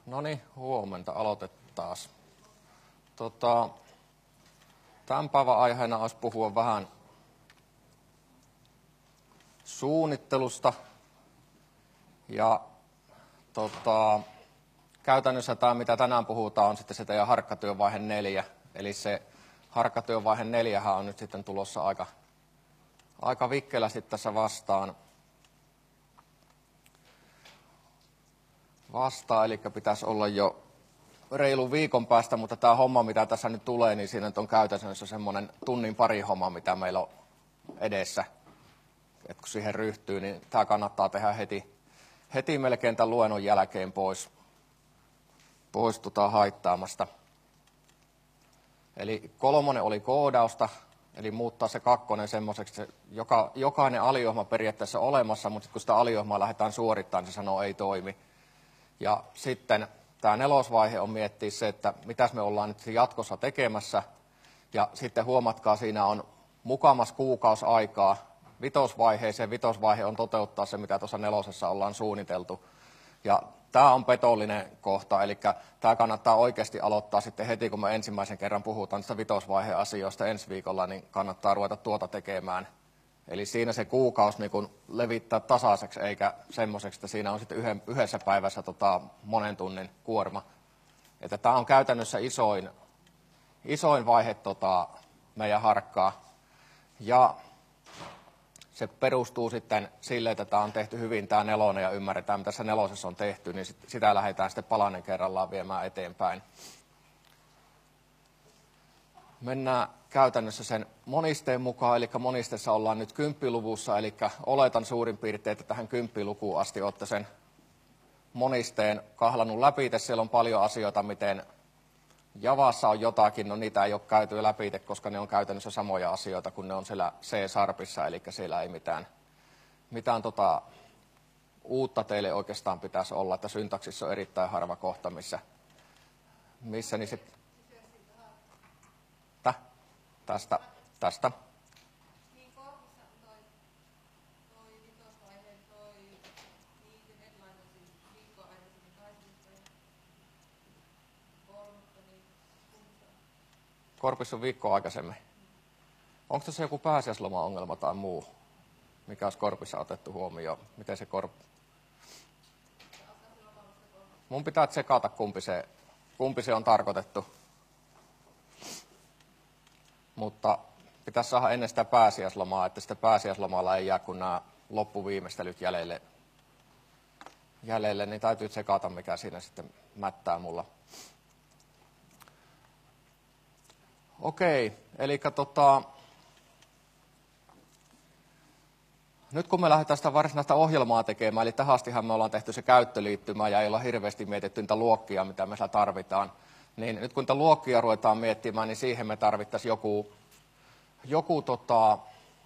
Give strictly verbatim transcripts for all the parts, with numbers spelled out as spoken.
No niin, huomenta. Aloitetaan. Tota, tämän päivän aiheena olisi puhua vähän suunnittelusta. Ja tota, käytännössä tämä, mitä tänään puhutaan, on sitten se teidän harkkatyövaihe neljä. Eli se harkkatyövaihe neljähän on nyt sitten tulossa aika, aika vikkelästi tässä vastaan. Vastaan, eli pitäisi olla jo reilun viikon päästä, mutta tämä homma, mitä tässä nyt tulee, niin siinä on käytännössä semmoinen tunnin pari homma, mitä meillä on edessä. Et kun siihen ryhtyy, niin tämä kannattaa tehdä heti, heti melkein tämän luennon jälkeen pois, pois tota haittaamasta. Eli kolmonen oli koodausta, eli muuttaa se kakkonen semmoiseksi, että joka, jokainen aliohma periaatteessa olemassa, mutta kun sitä aliohmaa lähdetään suorittamaan, niin se sanoo ei toimi. Ja sitten tämä nelosvaihe on miettiä se, että mitäs me ollaan nyt jatkossa tekemässä. Ja sitten huomatkaa, siinä on mukamas kuukausi aikaa vitosvaiheeseen. Vitosvaihe on toteuttaa se, mitä tuossa nelosessa ollaan suunniteltu. Ja tämä on petollinen kohta, eli tämä kannattaa oikeasti aloittaa sitten heti, kun me ensimmäisen kerran puhutaan tästä vitosvaiheen asioista ensi viikolla, niin kannattaa ruveta tuota tekemään. Eli siinä se kuukausi niin kun levittää tasaiseksi, eikä semmoiseksi, että siinä on sitten yhden, yhdessä päivässä tota, monen tunnin kuorma. Että tämä on käytännössä isoin, isoin vaihe tota, meidän harkkaa. Ja se perustuu sitten sille, että tämä on tehty hyvin tämä nelonen ja ymmärretään, mitä tässä nelosessa on tehty, niin sit, sitä lähdetään sitten palanen kerrallaan viemään eteenpäin. Mennään käytännössä sen monisteen mukaan, eli monisteessa ollaan nyt kymppiluvussa, eli oletan suurin piirtein, että tähän kymppilukuun asti olette sen monisteen kahlannut läpi. Siellä on paljon asioita, miten Javassa on jotakin, no niitä ei ole käyty läpi, koska ne on käytännössä samoja asioita, kun ne on siellä C-sharpissa, eli siellä ei mitään, mitään tota, uutta teille oikeastaan pitäisi olla, että syntaksissa on erittäin harva kohta, missä, missä niin sit Tästä, tästä. Niin korvissa toi, toi vitosvaiheen toi niiden deadline on siis viikkoa aikaisemmin tai sitten kolmatta, niin kumpissa? Korpissa on viikkoa aikaisemmin. Hmm. Onko tässä joku pääsiäisloma-ongelma tai muu, mikä olisi Korpissa otettu huomioon? Miten se korp... Mun pitää tsekata, kumpi se, kumpi se on tarkoitettu. Mutta pitäisi saada ennen sitä pääsiäislomaa, että sitä pääsiäislomalla ei jää kun nämä loppuviimeistelyt jäljelle, jäljelle, niin täytyy tsekata, mikä siinä sitten mättää mulla. Okei, eli tota, nyt kun me lähdetään sitä varsinaista ohjelmaa tekemään, eli tähän astihan me ollaan tehty se käyttöliittymä ja ei olla hirveästi mietitty niitä luokkia, mitä me siellä tarvitaan. Niin nyt kun niitä luokkia ruvetaan miettimään, niin siihen me tarvittaisiin joku, joku tota,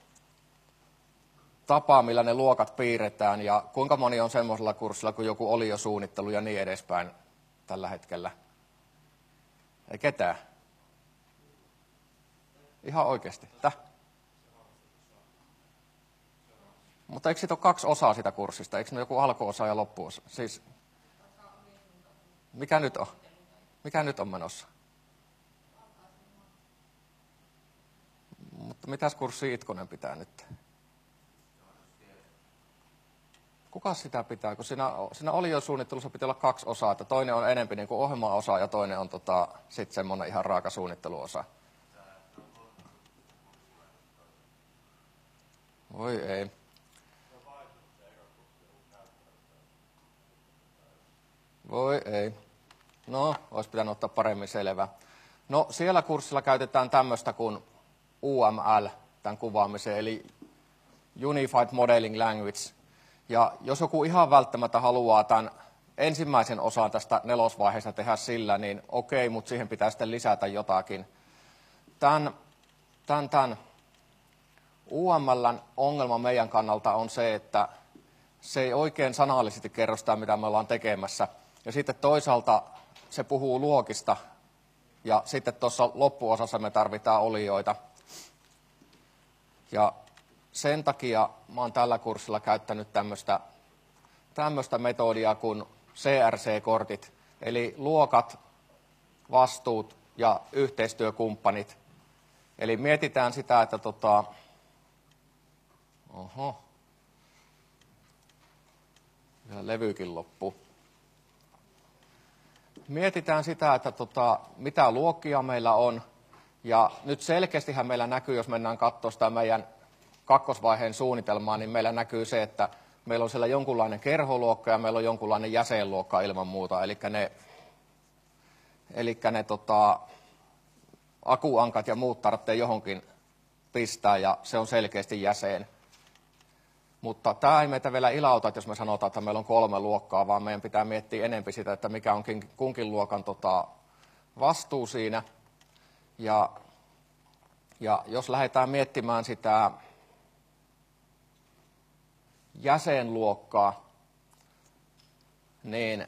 tapa, millä ne luokat piirretään. Ja kuinka moni on semmoisella kurssilla, kun joku oli jo suunnittelu ja niin edespäin tällä hetkellä? Ei ketään. Ihan oikeasti. Täh? Mutta eikö siitä ole kaksi osaa sitä kurssista? Eikö ne joku alkuosa ja loppuosa? Siis, mikä nyt on? Mikä nyt on menossa? Mutta mitäs kurssi Itkonen pitää nyt? Kuka sitä pitää? Kun siinä, siinä oli jo suunnittelussa pitää olla kaksi osaa, että toinen on enempi niin kuin ohjelma-osa ja toinen on tota, sitten semmoinen ihan raaka suunnitteluosa. Voi ei. Voi ei. No, olisi pitänyt ottaa paremmin selvä. No, siellä kurssilla käytetään tämmöistä kuin U M L tämän kuvaamiseen, eli Unified Modeling Language. Ja jos joku ihan välttämättä haluaa tämän ensimmäisen osan tästä nelosvaiheesta tehdä sillä, niin okei, mutta siihen pitää sitten lisätä jotakin. Tämän, tämän, tämän U M L:n ongelma meidän kannalta on se, että se ei oikein sanallisesti kerro sitä, mitä me ollaan tekemässä. Ja sitten toisaalta se puhuu luokista, ja sitten tuossa loppuosassa me tarvitaan olioita. Ja sen takia mä oon tällä kurssilla käyttänyt tämmöistä, tämmöistä metodia kuin C R C-kortit. Eli luokat, vastuut ja yhteistyökumppanit. Eli mietitään sitä, että tota, oho, vielä levykin loppuu. Mietitään sitä, että tota, mitä luokkia meillä on. Ja nyt selkeästihän meillä näkyy, jos mennään katsomaan sitä meidän kakkosvaiheen suunnitelmaa, niin meillä näkyy se, että meillä on siellä jonkunlainen kerholuokka ja meillä on jonkunlainen jäsenluokka ilman muuta. Eli ne, elikkä ne tota, akuankat ja muut tarvitsee johonkin pistää ja se on selkeästi jäsen. Mutta tämä ei meitä vielä ilauta, että jos me sanotaan, että meillä on kolme luokkaa, vaan meidän pitää miettiä enemmän sitä, että mikä on kunkin luokan tota, vastuu siinä. Ja, ja jos lähdetään miettimään sitä jäsenluokkaa, niin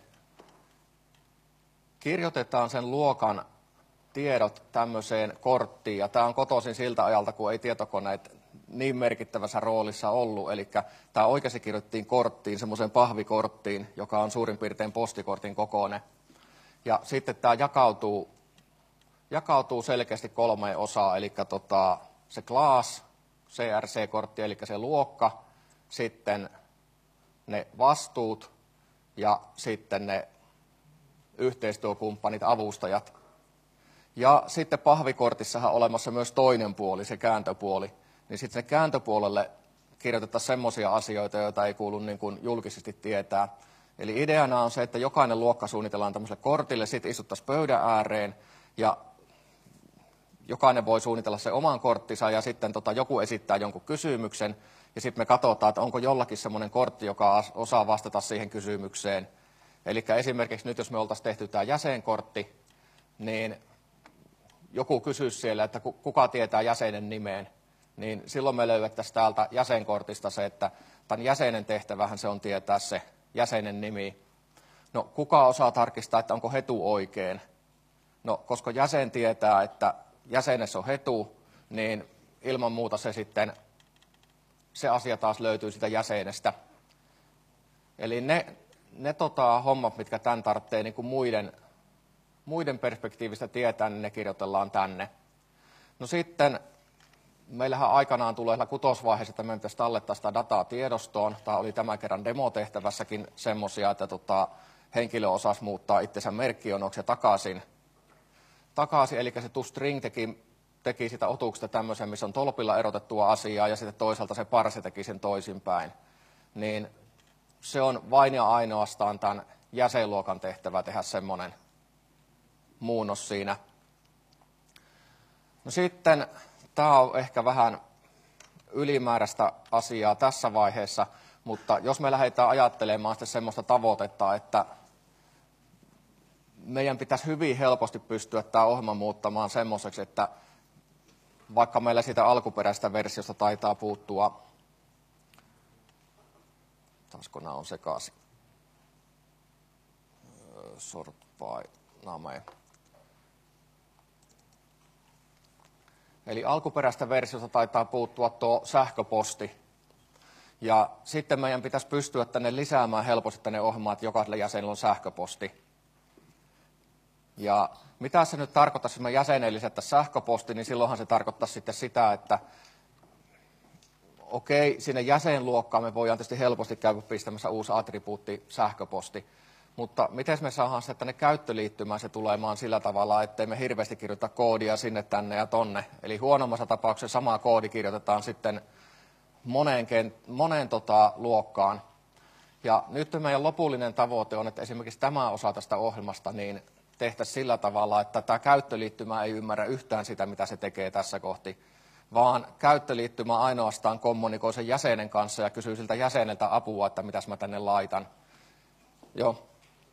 kirjoitetaan sen luokan tiedot tämmöiseen korttiin. Ja tämä on kotoisin siltä ajalta, kun ei tietokoneet niin merkittävässä roolissa ollut. Eli tämä oikeasti kirjoittiin korttiin, semmoiseen pahvikorttiin, joka on suurin piirtein postikortin kokoinen. Ja sitten tämä jakautuu, jakautuu selkeästi kolmeen osaan, eli tota, se class, C R C-kortti, eli se luokka, sitten ne vastuut ja sitten ne yhteistyökumppanit, avustajat. Ja sitten pahvikortissahan on olemassa myös toinen puoli, se kääntöpuoli. Niin sitten sinne kääntöpuolelle kirjoitetaan semmoisia asioita, joita ei kuulu niin kuin julkisesti tietää. Eli ideana on se, että jokainen luokka suunnitellaan tämmöiselle kortille, sitten istuttaisiin pöydän ääreen ja jokainen voi suunnitella sen oman korttinsa ja sitten tota, joku esittää jonkun kysymyksen ja sitten me katsotaan, että onko jollakin semmoinen kortti, joka osaa vastata siihen kysymykseen. Eli esimerkiksi nyt, jos me oltaisiin tehty tämä jäsenkortti, niin joku kysyisi siellä, että kuka tietää jäsenen nimeen, niin silloin me löydettäisiin täältä jäsenkortista se, että tämän jäsenen tehtävähän se on tietää se jäsenen nimi. No, kuka osaa tarkistaa, että onko hetu oikein? No, koska jäsen tietää, että jäsenessä on hetu, niin ilman muuta se sitten, se asia taas löytyy sitä jäsenestä. Eli ne, ne tota, hommat, mitkä tämän tarvitsee niin kuin muiden, muiden perspektiivistä tietää, niin ne kirjoitellaan tänne. No sitten, meillähän aikanaan tulee kutosvaiheessa, että meidän pitäisi tallettaa sitä dataa tiedostoon. Tämä oli tämän kerran demotehtävässäkin semmoisia, että tota, henkilö osasi muuttaa itsensä merkkionoksi ja takaisin. takaisin. Eli se toString teki, teki sitä otuksesta tämmöisen, missä on tolpilla erotettua asiaa, ja sitten toisaalta se parse teki sen toisinpäin. Niin se on vain ja ainoastaan tämän jäsenluokan tehtävä tehdä semmoinen muunnos siinä. No sitten, tämä on ehkä vähän ylimääräistä asiaa tässä vaiheessa, mutta jos me lähdetään ajattelemaan sitten semmoista tavoitetta, että meidän pitäisi hyvin helposti pystyä tämä ohjelma muuttamaan semmoiseksi, että vaikka meillä siitä alkuperäisestä versiosta taitaa puuttua, taasko nämä on sekaisin, sort by name. Eli alkuperäistä versiosta taitaa puuttua tuo sähköposti. Ja sitten meidän pitäisi pystyä tänne lisäämään helposti tänne ohjelmaan, että jokaisella jäsenellä on sähköposti. Ja mitä se nyt tarkoittaisi, jos me jäsenelle lisättäisiin sähköposti, niin silloinhan se tarkoittaisi sitten sitä, että okei, sinne jäsenluokkaan me voidaan tietysti helposti käydä pistämässä uusi attribuutti sähköposti. Mutta miten me saadaan se tänne käyttöliittymään se tulemaan sillä tavalla, ettei me hirveästi kirjoita koodia sinne, tänne ja tonne. Eli huonommassa tapauksessa sama koodi kirjoitetaan sitten moneen, moneen tota, luokkaan. Ja nyt meidän lopullinen tavoite on, että esimerkiksi tämä osa tästä ohjelmasta niin tehtäisiin sillä tavalla, että tämä käyttöliittymä ei ymmärrä yhtään sitä, mitä se tekee tässä kohti, vaan käyttöliittymä ainoastaan kommunikoi sen jäsenen kanssa ja kysyy siltä jäseneltä apua, että mitäs mä tänne laitan. Joo.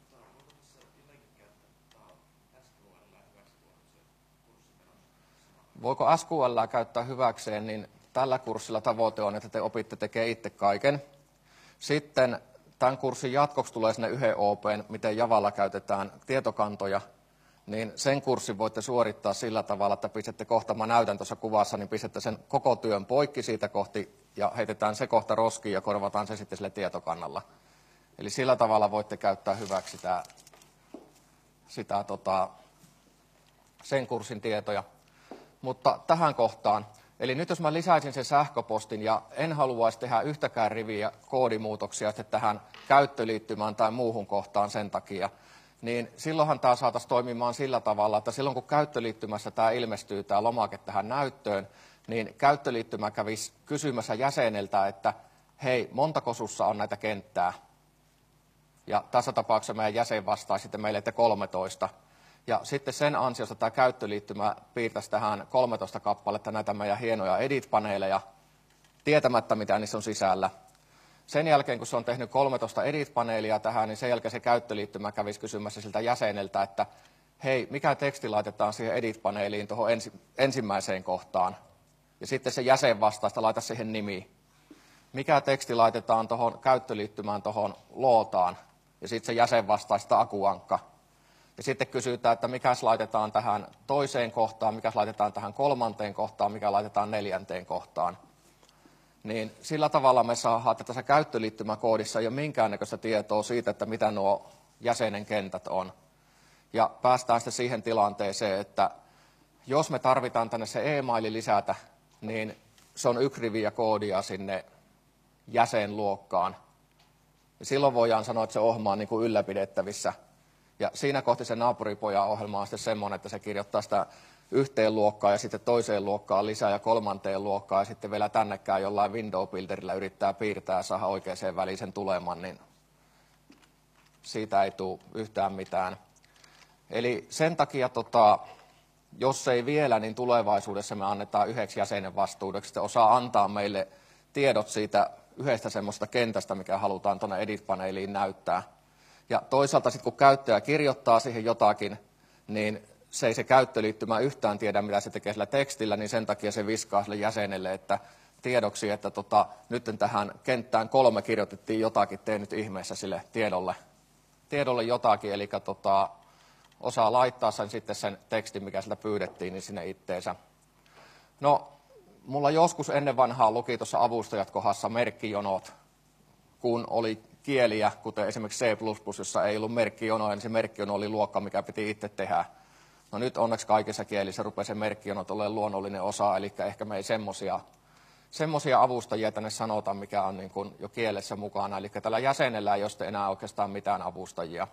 Voiko S Q L käyttää hyväkseen, niin tällä kurssilla tavoite on, että te opitte tekemään itse kaiken. Sitten tämän kurssin jatkoksi tulee sinne yhden O P:n, miten Javalla käytetään tietokantoja, niin sen kurssin voitte suorittaa sillä tavalla, että pistätte kohta, mä näytän tuossa kuvassa, niin pistätte sen koko työn poikki siitä kohti ja heitetään se kohta roskiin ja korvataan se sitten sille tietokannalla. Eli sillä tavalla voitte käyttää hyväksi tämä sitä tota, sen kurssin tietoja. Mutta tähän kohtaan, eli nyt jos mä lisäisin sen sähköpostin ja en haluaisi tehdä yhtäkään riviä koodimuutoksia tähän käyttöliittymään tai muuhun kohtaan sen takia, niin silloinhan tämä saataisiin toimimaan sillä tavalla, että silloin kun käyttöliittymässä tämä ilmestyy, tämä lomake tähän näyttöön, niin käyttöliittymä kävisi kysymässä jäseneltä, että hei, montako sussa on näitä kenttää? Ja tässä tapauksessa meidän jäsen vastaisi sitten meille, että kolmetoista. Ja sitten sen ansiosta tämä käyttöliittymä piirtäisi tähän kolmetoista kappaletta näitä meidän hienoja edit-paneeleja, tietämättä mitä niissä on sisällä. Sen jälkeen, kun se on tehnyt kolmetoista edit-paneelia tähän, niin sen jälkeen se käyttöliittymä kävisi kysymässä siltä jäseneltä, että hei, mikä teksti laitetaan siihen edit-paneeliin tuohon ensi, ensimmäiseen kohtaan. Ja sitten se jäsen vastaista laita siihen nimi. Mikä teksti laitetaan tuohon käyttöliittymään tuohon lootaan. Ja sitten se jäsen vastaista akuankka. Ja sitten kysytään, että mikäs laitetaan tähän toiseen kohtaan, mikäs laitetaan tähän kolmanteen kohtaan, mikä laitetaan neljänteen kohtaan. Niin sillä tavalla me saadaan, että tässä käyttöliittymäkoodissa ei ole minkäännäköistä tietoa siitä, että mitä nuo jäsenen kentät on. Ja päästään sitten siihen tilanteeseen, että jos me tarvitaan tänne se e-maili lisätä, niin se on yksi riviä koodia sinne jäsenluokkaan. Ja silloin voidaan sanoa, että se ohjelma on niin kuin ylläpidettävissä. Ja siinä kohti se naapuripojan ohjelma on sitten semmoinen, että se kirjoittaa sitä yhteen luokkaan ja sitten toiseen luokkaan lisää ja kolmanteen luokkaan ja sitten vielä tännekään jollain window-builderillä yrittää piirtää ja saada oikeaan väliin sen tuleman, niin siitä ei tule yhtään mitään. Eli sen takia, tota, jos ei vielä, niin tulevaisuudessa me annetaan yhdeksi jäsenen vastuudeksi, että osaa antaa meille tiedot siitä yhdestä semmoista kentästä, mikä halutaan tuonne edit-paneeliin näyttää. Ja toisaalta sitten kun käyttäjä kirjoittaa siihen jotakin, niin se ei se käyttöliittymä yhtään tiedä, mitä se tekee sillä tekstillä, niin sen takia se viskaa sille jäsenelle, että tiedoksi, että tota, nyt tähän kenttään kolme kirjoitettiin jotakin, tee nyt ihmeessä sille tiedolle, tiedolle jotakin, eli tota, osaa laittaa sen sitten sen tekstin, mikä sieltä pyydettiin, niin sinne itteensä. No, mulla joskus ennen vanhaa luki tuossa avustajat kohdassa merkkijonot, kun oli kieliä, kuten esimerkiksi C plus plus, jossa ei ollut merkkijonoja, niin se merkkijono oli luokka, mikä piti itse tehdä. No nyt onneksi kaikissa kielissä rupeaa se merkkijonot olemaan luonnollinen osa, eli ehkä me ei semmoisia semmoisia avustajia tänne sanota, mikä on niin kuin jo kielessä mukana. Eli tällä jäsenellä ei ole enää oikeastaan mitään avustajia.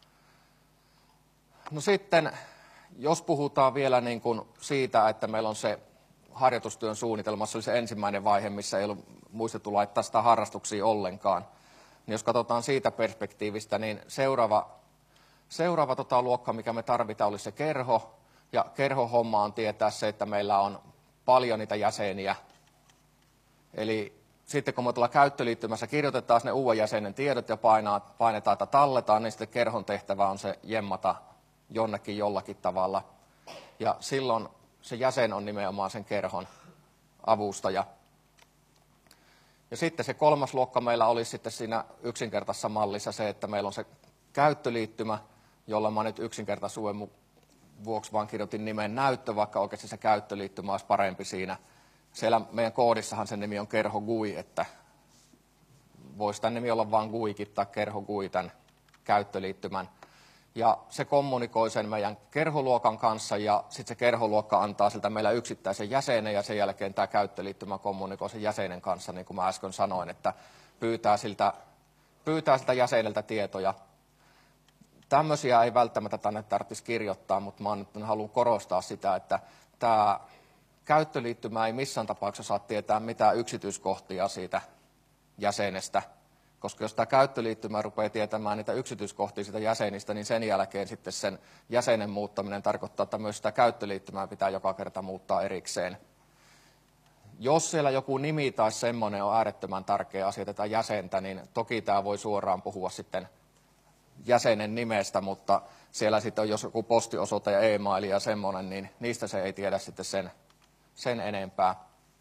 No sitten, jos puhutaan vielä niin kuin siitä, että meillä on se harjoitustyön suunnitelmassa, oli se ensimmäinen vaihe, missä ei ollut muistettu laittaa sitä harrastuksia ollenkaan. Niin jos katsotaan siitä perspektiivistä, niin seuraava, seuraava tota luokka, mikä me tarvitaan, olisi se kerho. Ja kerhohomma on tietää se, että meillä on paljon niitä jäseniä. Eli sitten kun me tuolla käyttöliittymässä kirjoitetaan ne uuden jäsenen tiedot ja painaa, painetaan, että talletaan, niin sitten kerhon tehtävä on se jemmata jonnekin jollakin tavalla. Ja silloin se jäsen on nimenomaan sen kerhon avustaja. Ja sitten se kolmas luokka meillä olisi sitten siinä yksinkertaisessa mallissa se, että meillä on se käyttöliittymä, jolla mä nyt yksinkertaisuuden vuoksi vaan kirjoitin nimen näyttö, vaikka oikeasti se käyttöliittymä olisi parempi siinä. Siellä meidän koodissahan sen nimi on kerho G U I, että voisi tämän nimi olla vain G U Ikin tai kerho G U I tämän käyttöliittymän. Ja se kommunikoi sen meidän kerholuokan kanssa ja sitten se kerholuokka antaa siltä meillä yksittäisen jäsenen ja sen jälkeen tämä käyttöliittymä kommunikoi sen jäsenen kanssa, niin kuin mä äsken sanoin, että pyytää siltä, pyytää siltä jäseneltä tietoja. Tämmöisiä ei välttämättä tänne tarvitsisi kirjoittaa, mutta mä nyt haluan korostaa sitä, että tämä käyttöliittymä ei missään tapauksessa saa tietää mitään yksityiskohtia siitä jäsenestä, koska jos tämä käyttöliittymä rupeaa tietämään niitä yksityiskohtia siitä jäsenistä, niin sen jälkeen sitten sen jäsenen muuttaminen tarkoittaa, että myös sitä käyttöliittymää pitää joka kerta muuttaa erikseen. Jos siellä joku nimi tai semmoinen on äärettömän tärkeä asia tätä jäsentä, niin toki tämä voi suoraan puhua sitten jäsenen nimestä, mutta siellä sitten on jos joku postiosoite ja e-maili ja semmoinen, niin niistä se ei tiedä sitten sen, sen enempää.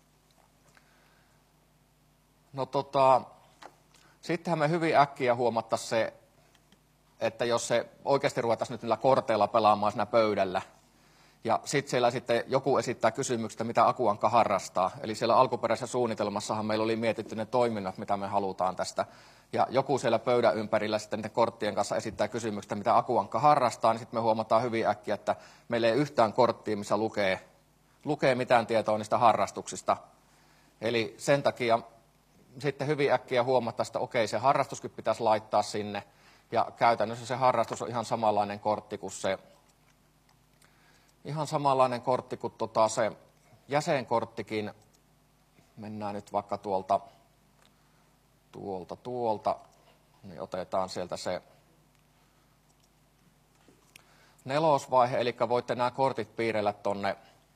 No tota, sittenhän me hyvin äkkiä huomattaisiin se, että jos se oikeasti ruvettaisiin nyt niillä korteilla pelaamaan siinä pöydällä, Ja sitten siellä sitten joku esittää kysymyksestä, mitä Akuankka harrastaa. Eli siellä alkuperäisessä suunnitelmassahan meillä oli mietitty ne toiminnot, mitä me halutaan tästä. Ja joku siellä pöydän ympärillä sitten niiden korttien kanssa esittää kysymyksestä, mitä Akuankka harrastaa, niin sitten me huomataan hyvin äkkiä, että meillä ei yhtään korttia, missä lukee, lukee mitään tietoa niistä harrastuksista. Eli sen takia sitten hyvin äkkiä huomataan, että okei, se harrastuskin pitäisi laittaa sinne. Ja käytännössä se harrastus on ihan samanlainen kortti kuin se, ihan samanlainen kortti kuin tota se jäsenkorttikin. Mennään nyt vaikka tuolta, tuolta, tuolta, niin otetaan sieltä se nelosvaihe, eli voitte nämä kortit piirrellä tonne,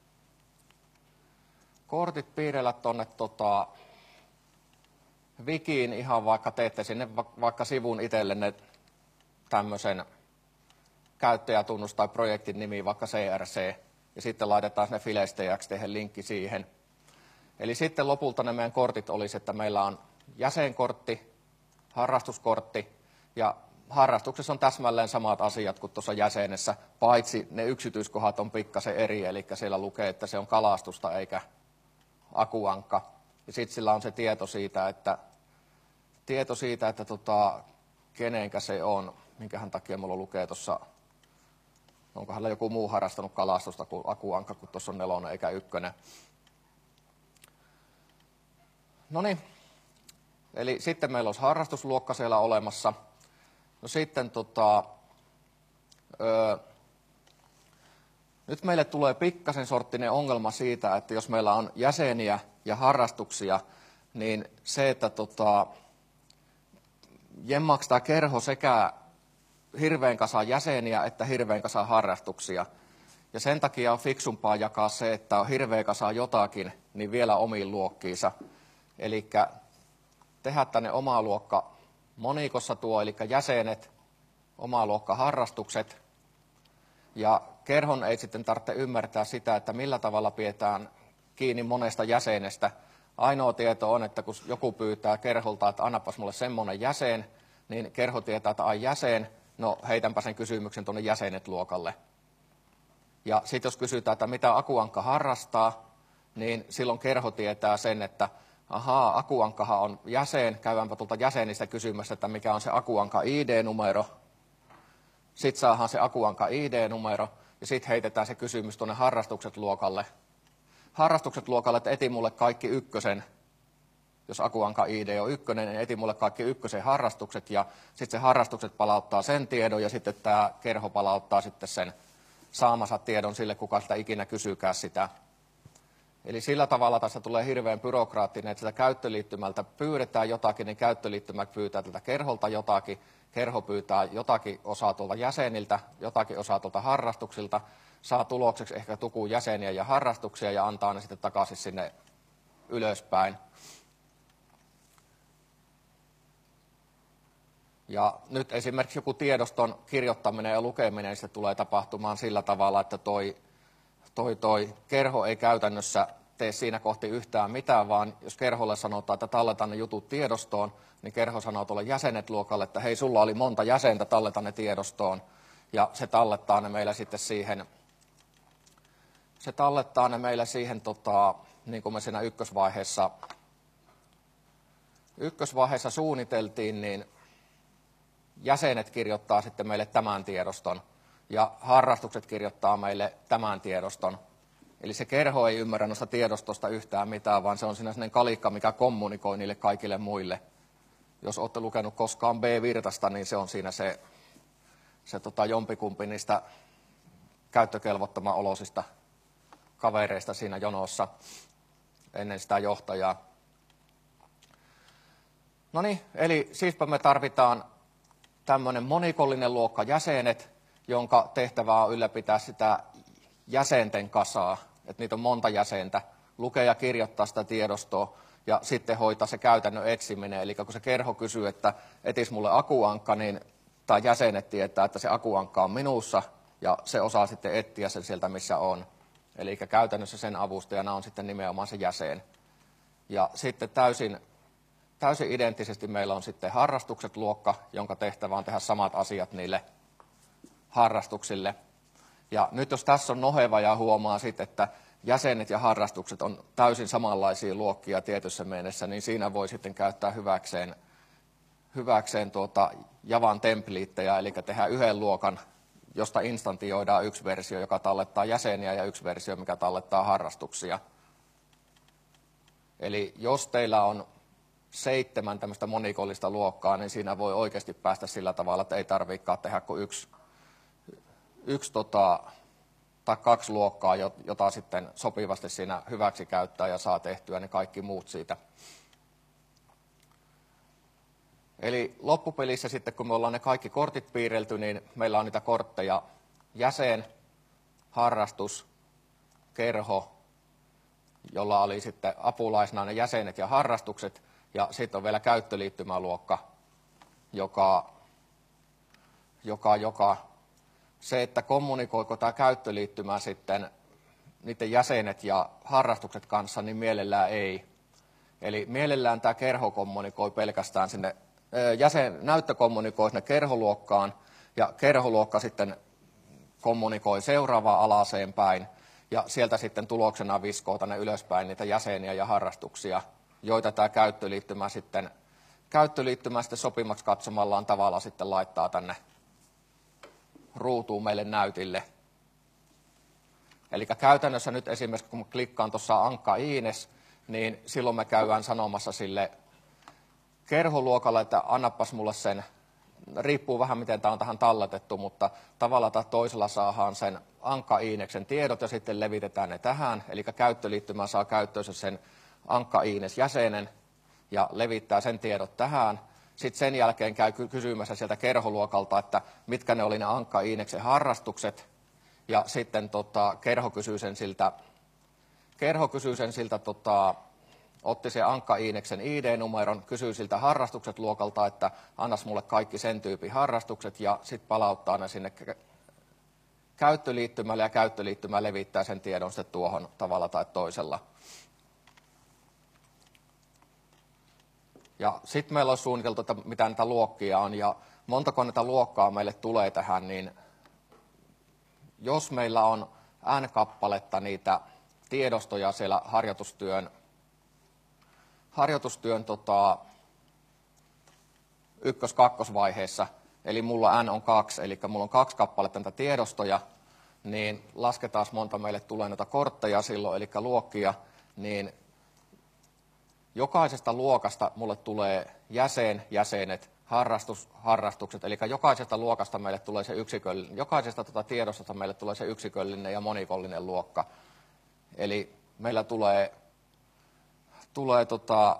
kortit piirrellä tonne tota, Wikiin ihan vaikka teette sinne vaikka sivun itsellenne tämmöisen käyttäjätunnus tai projektin nimi, vaikka C R C, ja sitten laitetaan sinne Files.txt linkki siihen. Eli sitten lopulta ne meidän kortit olisi, että meillä on jäsenkortti, harrastuskortti, ja harrastuksessa on täsmälleen samat asiat kuin tuossa jäsenessä, paitsi ne yksityiskohdat on pikkasen eri, eli siellä lukee, että se on kalastusta eikä Akuankka. Ja sitten sillä on se tieto siitä, että, tieto siitä, että tota, kenenkä se on, minkähän takia mulla lukee tuossa, onko hänellä joku muu harrastanut kalastusta kuin Akuankka, kun tuossa on nelonen eikä ykkönen. No niin, eli sitten meillä olisi harrastusluokka siellä olemassa. No sitten tota, öö, nyt meille tulee pikkasen sorttinen ongelma siitä, että jos meillä on jäseniä ja harrastuksia, niin se, että tota, jemmaako tämä kerho sekä hirveän kasa jäseniä että hirveän kasa harrastuksia. Ja sen takia on fiksumpaa jakaa se, että on hirveä kasa jotakin, niin vielä omiin luokkiinsa. Eli tehdä tänne oma luokka monikossa tuo, eli jäsenet, oma luokka harrastukset. Ja kerhon ei sitten tarvitse ymmärtää sitä, että millä tavalla pidetään kiinni monesta jäsenestä. Ainoa tieto on, että kun joku pyytää kerholta, että annapas mulle semmoinen jäsen, niin kerho tietää, että ai jäsen, no heitänpä sen kysymyksen tuonne jäsenet-luokalle. Ja sitten jos kysytään, että mitä Akuankka harrastaa, niin silloin kerho tietää sen, että ahaa, Akuankkahan on jäsen, käydäänpä tuolta jäsenistä kysymässä, että mikä on se Akuankka I D-numero. Sitten saadaan se Akuankka I D-numero ja sitten heitetään se kysymys tuonne harrastukset-luokalle. Harrastukset-luokalle, että eti mulle kaikki ykkösen, jos Akuankka I D on ykkönen, niin eti mulle kaikki ykkösen harrastukset ja sitten se harrastukset palauttaa sen tiedon ja sitten tämä kerho palauttaa sitten sen saamansa tiedon sille, kuka sitä ikinä kysyykään sitä. Eli sillä tavalla tässä tulee hirveän byrokraattinen, että sitä käyttöliittymältä pyydetään jotakin, niin käyttöliittymä pyytää tältä kerholta jotakin, kerho pyytää jotakin osaa tuolta jäseniltä, jotakin osaa tuolta harrastuksilta, saa tulokseksi ehkä tukun jäseniä ja harrastuksia ja antaa ne sitten takaisin sinne ylöspäin. Ja nyt esimerkiksi joku tiedoston kirjoittaminen ja lukeminen niin se tulee tapahtumaan sillä tavalla, että toi, toi, toi kerho ei käytännössä tee siinä kohti yhtään mitään, vaan jos kerholle sanotaan, että talletaan ne jutut tiedostoon, niin kerho sanoo tuolle jäsenet-luokalle, että hei, sulla oli monta jäsentä, talleta ne tiedostoon. Ja se tallettaa ne meillä sitten siihen, se tallettaa ne meillä siihen, tota, niin kuin me siinä ykkösvaiheessa, ykkösvaiheessa suunniteltiin, niin jäsenet kirjoittaa sitten meille tämän tiedoston ja harrastukset kirjoittaa meille tämän tiedoston. Eli se kerho ei ymmärrä noista tiedostosta yhtään mitään, vaan se on siinä sellainen kalikka, mikä kommunikoi niille kaikille muille. Jos olette lukenut koskaan B-virtasta, niin se on siinä se, se tota jompikumpi niistä käyttökelvottoman oloisista kavereista siinä jonossa ennen sitä johtajaa. No niin, eli siispä me tarvitaan tämmöinen monikollinen luokka jäsenet, jonka tehtävä on ylläpitää sitä jäsenten kasaa, että niitä on monta jäsentä, lukea ja kirjoittaa sitä tiedostoa ja sitten hoitaa se käytännön etsiminen. Eli kun se kerho kysyy, että etis mulle Akuankka, niin tai jäsenet tietää, että se Akuankka on minussa ja se osaa sitten etsiä sen sieltä, missä on. Eli käytännössä sen avustajana on sitten nimenomaan se jäsen. Ja sitten täysin, täysin identtisesti meillä on sitten harrastukset luokka, jonka tehtävä on tehdä samat asiat niille harrastuksille. Ja nyt jos tässä on noheva ja huomaa sitten, että jäsenet ja harrastukset on täysin samanlaisia luokkia tietyssä mielessä, niin siinä voi sitten käyttää hyväkseen, hyväkseen tuota Javan templiittejä, eli tehdä yhden luokan, josta instantioidaan yksi versio, joka tallettaa jäseniä, ja yksi versio, mikä tallettaa harrastuksia. Eli jos teillä on seitsemän tämmöistä monikollista luokkaa, niin siinä voi oikeasti päästä sillä tavalla, että ei tarvitsekaan tehdä kuin yksi, yksi tota, tai kaksi luokkaa, jota sitten sopivasti siinä hyväksi käyttää ja saa tehtyä ne kaikki muut siitä. Eli loppupelissä sitten, kun me ollaan ne kaikki kortit piirrelty, niin meillä on niitä kortteja jäsen, harrastus, kerho, jolla oli sitten apulaisena ne jäsenet ja harrastukset, ja sitten on vielä käyttöliittymäluokka, joka, joka, joka se, että kommunikoiko tämä käyttöliittymä sitten niiden jäsenet ja harrastukset kanssa, niin mielellään ei. Eli mielellään tämä kerho kommunikoi pelkästään sinne, jäsen, näyttö kommunikoi sinne kerholuokkaan, ja kerholuokka sitten kommunikoi seuraavaan alaseen päin, ja sieltä sitten tuloksena viskoo tänne ylöspäin niitä jäseniä ja harrastuksia, joita tämä käyttöliittymä sitten, käyttöliittymä sitten sopimaksi katsomallaan tavalla sitten laittaa tänne ruutuun meille näytille. Eli käytännössä nyt esimerkiksi, kun klikkaan tuossa Ankka Iines, niin silloin me käydään sanomassa sille kerholuokalle, että annapas mulle sen, riippuu vähän miten tämä on tähän talletettu, mutta tavalla tai toisella saadaan sen Ankka Iineksen tiedot ja sitten levitetään ne tähän. Eli käyttöliittymä saa käyttöönsä sen Ankka Iines jäsenen ja levittää sen tiedot tähän. Sitten sen jälkeen käy kysymässä sieltä kerholuokalta, että mitkä ne oli ne Ankka Iineksen harrastukset. Ja sitten tota, kerho kysyy sen siltä, kerho kysyy sen siltä tota, otti se Ankka Iineksen I D-numeron, kysyy siltä harrastukset luokalta, että annas mulle kaikki sen tyypin harrastukset, ja sitten palauttaa ne sinne käyttöliittymälle, ja käyttöliittymä levittää sen tiedon sitten tuohon tavalla tai toisella. Ja sitten meillä on suunniteltu, että mitä näitä luokkia on, ja montako näitä luokkaa meille tulee tähän, niin jos meillä on N-kappaletta niitä tiedostoja siellä harjoitustyön, harjoitustyön tota, ykkös-kakkosvaiheessa, eli mulla N on kaksi, eli mulla on kaksi kappaletta näitä tiedostoja, niin lasketaan monta meille tulee näitä kortteja silloin, eli luokkia, niin jokaisesta luokasta mulle tulee jäsen, jäsenet, harrastus, harrastukset, eli jokaisesta luokasta meille tulee se yksiköllinen, jokaisesta tuota tiedostosta meille tulee se yksiköllinen ja monikollinen luokka. Eli meillä tulee, tulee tota,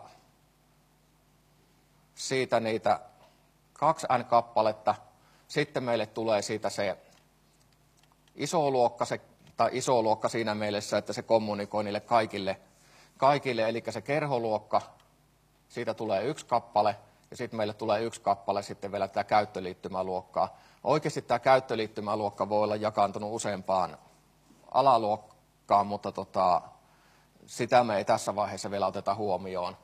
siitä niitä kaksi N-kappaletta, sitten meille tulee siitä se iso luokka, se, tai iso luokka siinä mielessä, että se kommunikoi niille kaikille, kaikille, eli se kerholuokka, siitä tulee yksi kappale, ja sitten meille tulee yksi kappale sitten vielä tätä käyttöliittymäluokkaa. Oikeasti tämä käyttöliittymäluokka voi olla jakaantunut useampaan alaluokkaan, mutta tota, sitä me ei tässä vaiheessa vielä oteta huomioon.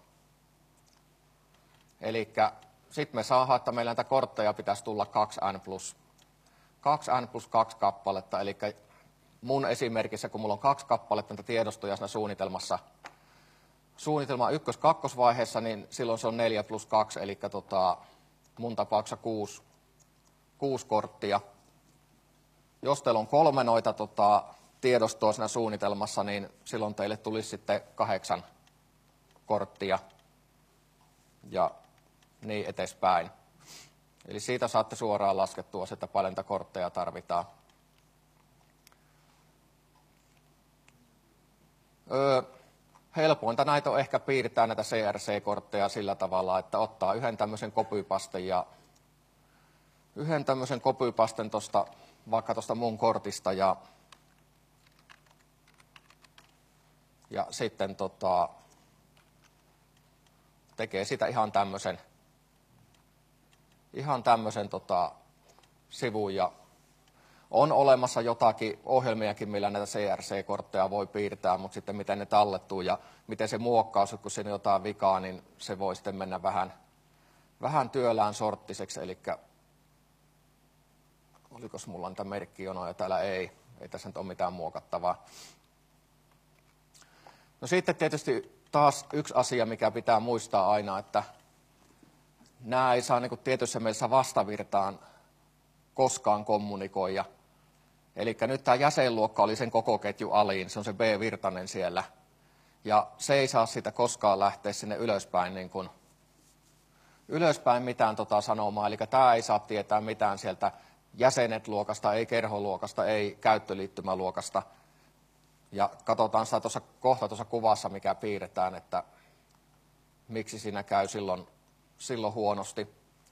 Eli sitten me saadaan, että meillä näitä kortteja pitäisi tulla kaksi N plus, kaksi N plus kaksi kappaletta, eli mun esimerkissä, kun mulla on kaksi kappaletta näitä tiedostoja siinä suunnitelmassa, suunnitelma ykkös-kakkosvaiheessa, niin silloin se on neljä plus kaksi, eli tota, mun tapauksessa kuusi, kuusi korttia. Jos teillä on kolme noita tota, tiedostoa siinä suunnitelmassa, niin silloin teille tulisi sitten kahdeksan korttia ja niin eteenpäin. Eli siitä saatte suoraan laskettua, että paljon niitä kortteja tarvitaan. Öö, Helpointa näitä on ehkä piirtää näitä C R C-kortteja sillä tavalla, että ottaa yhden tämmöisen copypasten ja yhden tämmöisen copypasten tosta, vaikka tuosta mun kortista ja, ja sitten tota, tekee sitä ihan tämmöisen ihan tämmöisen tota, sivun ja on olemassa jotakin ohjelmiakin, millä näitä C R C-kortteja voi piirtää, mutta sitten miten ne tallettuu ja miten se muokkaus, kun siinä on jotain vikaa, niin se voi sitten mennä vähän, vähän työlään sorttiseksi. Eli olikos mulla niitä merkkijonoja täällä? Ei. ei tässä nyt ole mitään muokattavaa. No sitten tietysti taas yksi asia, mikä pitää muistaa aina, että nämä ei saa niin kuin tietyssä mielessä vastavirtaan koskaan kommunikoida. Eli nyt tämä jäsenluokka oli sen koko ketju aliin, se on se B-virtanen siellä. Ja se ei saa siitä koskaan lähteä sinne ylöspäin, niin kuin, ylöspäin mitään tota sanomaa. Eli tämä ei saa tietää mitään sieltä jäsenet-luokasta, ei kerholuokasta, ei käyttöliittymäluokasta. Ja katsotaan sitä tuossa kohta tuossa kuvassa, mikä piirretään, että miksi siinä käy silloin, silloin huonosti.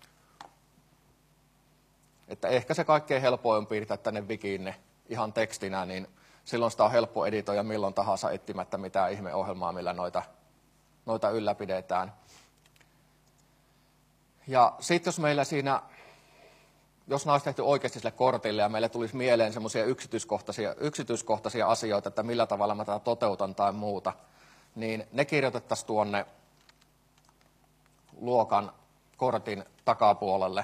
Että ehkä se kaikkein helpoin on piirtää tänne wikiinne ihan tekstinä, niin silloin sitä on helppo editoida milloin tahansa etsimättä mitään ihmeohjelmaa, millä noita, noita ylläpidetään. Ja sitten jos meillä siinä, jos nämä olisi tehty oikeasti sille kortille ja meille tulisi mieleen semmoisia yksityiskohtaisia, yksityiskohtaisia asioita, että millä tavalla mä tätä toteutan tai muuta, niin ne kirjoitettaisiin tuonne luokan kortin takapuolelle.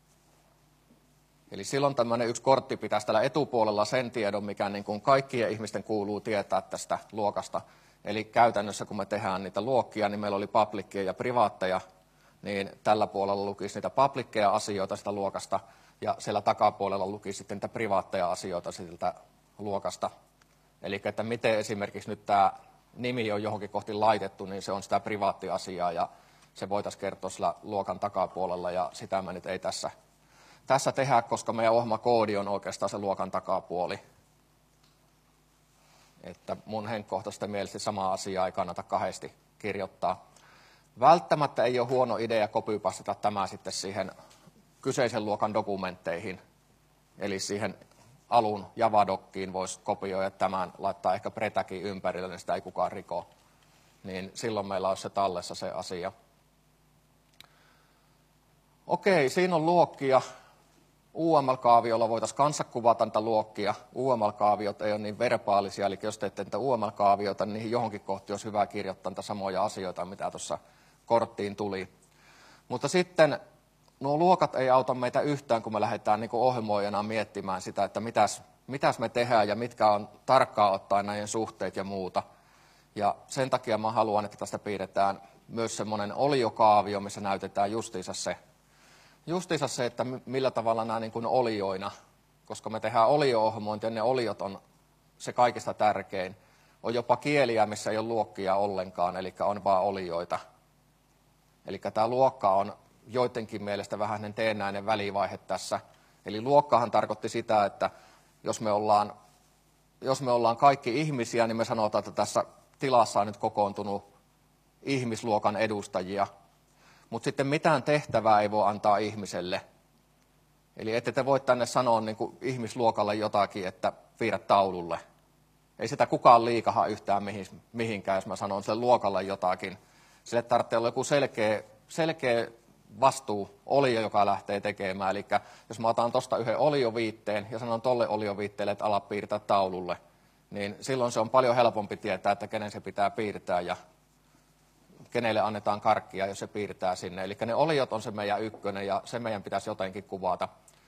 Eli silloin tämmöinen yksi kortti pitäisi tällä etupuolella sen tiedon, mikä niin kuin kaikkien ihmisten kuuluu tietää tästä luokasta. Eli käytännössä kun me tehdään niitä luokkia, niin meillä oli publickeja ja privaatteja, niin tällä puolella lukisi niitä publickeja asioita sitä luokasta, ja siellä takapuolella lukisi sitten niitä privaatteja asioita siltä luokasta. Eli että miten esimerkiksi nyt tämä nimi on johonkin kohti laitettu, niin se on sitä privaattiasiaa, ja se voitaisiin kertoa sillä luokan takapuolella, ja sitä me nyt ei tässä Tässä tehdään, koska meidän ohjelmakoodi on oikeastaan se luokan takapuoli. Että mun henkkohtaisesti mielestä samaa asiaa ei kannata kahdesti kirjoittaa. Välttämättä ei ole huono idea copypastata tämä sitten siihen kyseisen luokan dokumentteihin. Eli siihen alun Java-dokkiin voisi kopioida tämän, laittaa ehkä pretäkin ympärille, niin sitä ei kukaan riko. Niin silloin meillä olisi se tallessa se asia. Okei, siinä on luokkia. U M L-kaaviolla voitaisiin kanssa kuvata niitä luokkia. U M L-kaaviot ei ole niin verbaalisia, eli jos teette niitä U M L-kaavioita, niin niihin johonkin kohti olisi hyvä kirjoittaa niitä samoja asioita, mitä tuossa korttiin tuli. Mutta sitten nuo luokat ei auta meitä yhtään, kun me lähdetään niin kuin ohjelmoijana miettimään sitä, että mitäs, mitäs me tehdään ja mitkä on tarkkaan ottaen näiden suhteet ja muuta. Ja sen takia mä haluan, että tästä piirretään myös semmoinen oliokaavio, missä näytetään justiinsa se, Justiinsa se, että millä tavalla nämä niin kuin olioina, koska me tehdään olio-ohjelmointia, ja ne oliot on se kaikista tärkein. On jopa kieliä, missä ei ole luokkia ollenkaan, eli on vaan olioita. Eli tämä luokka on joidenkin mielestä vähän teennäinen välivaihe tässä. Eli luokkahan tarkoitti sitä, että jos me ollaan, jos me ollaan kaikki ihmisiä, niin me sanotaan, että tässä tilassa on nyt kokoontunut ihmisluokan edustajia. Mutta sitten mitään tehtävää ei voi antaa ihmiselle. Eli ette te voi tänne sanoa niin kuin ihmisluokalle jotakin, että piirrä taululle. Ei sitä kukaan liikaha yhtään mihinkään, jos mä sanon sille luokalle jotakin. Sille tarvitsee olla joku selkeä, selkeä vastuu, olio, joka lähtee tekemään. Eli jos mä otan tuosta yhden olioviitteen ja sanon tolle olioviitteelle, että ala piirtää taululle, niin silloin se on paljon helpompi tietää, että kenen se pitää piirtää ja kenelle annetaan karkkia, jos se piirtää sinne. Eli ne oliot on se meidän ykkönen ja se meidän pitäisi jotenkin kuvata.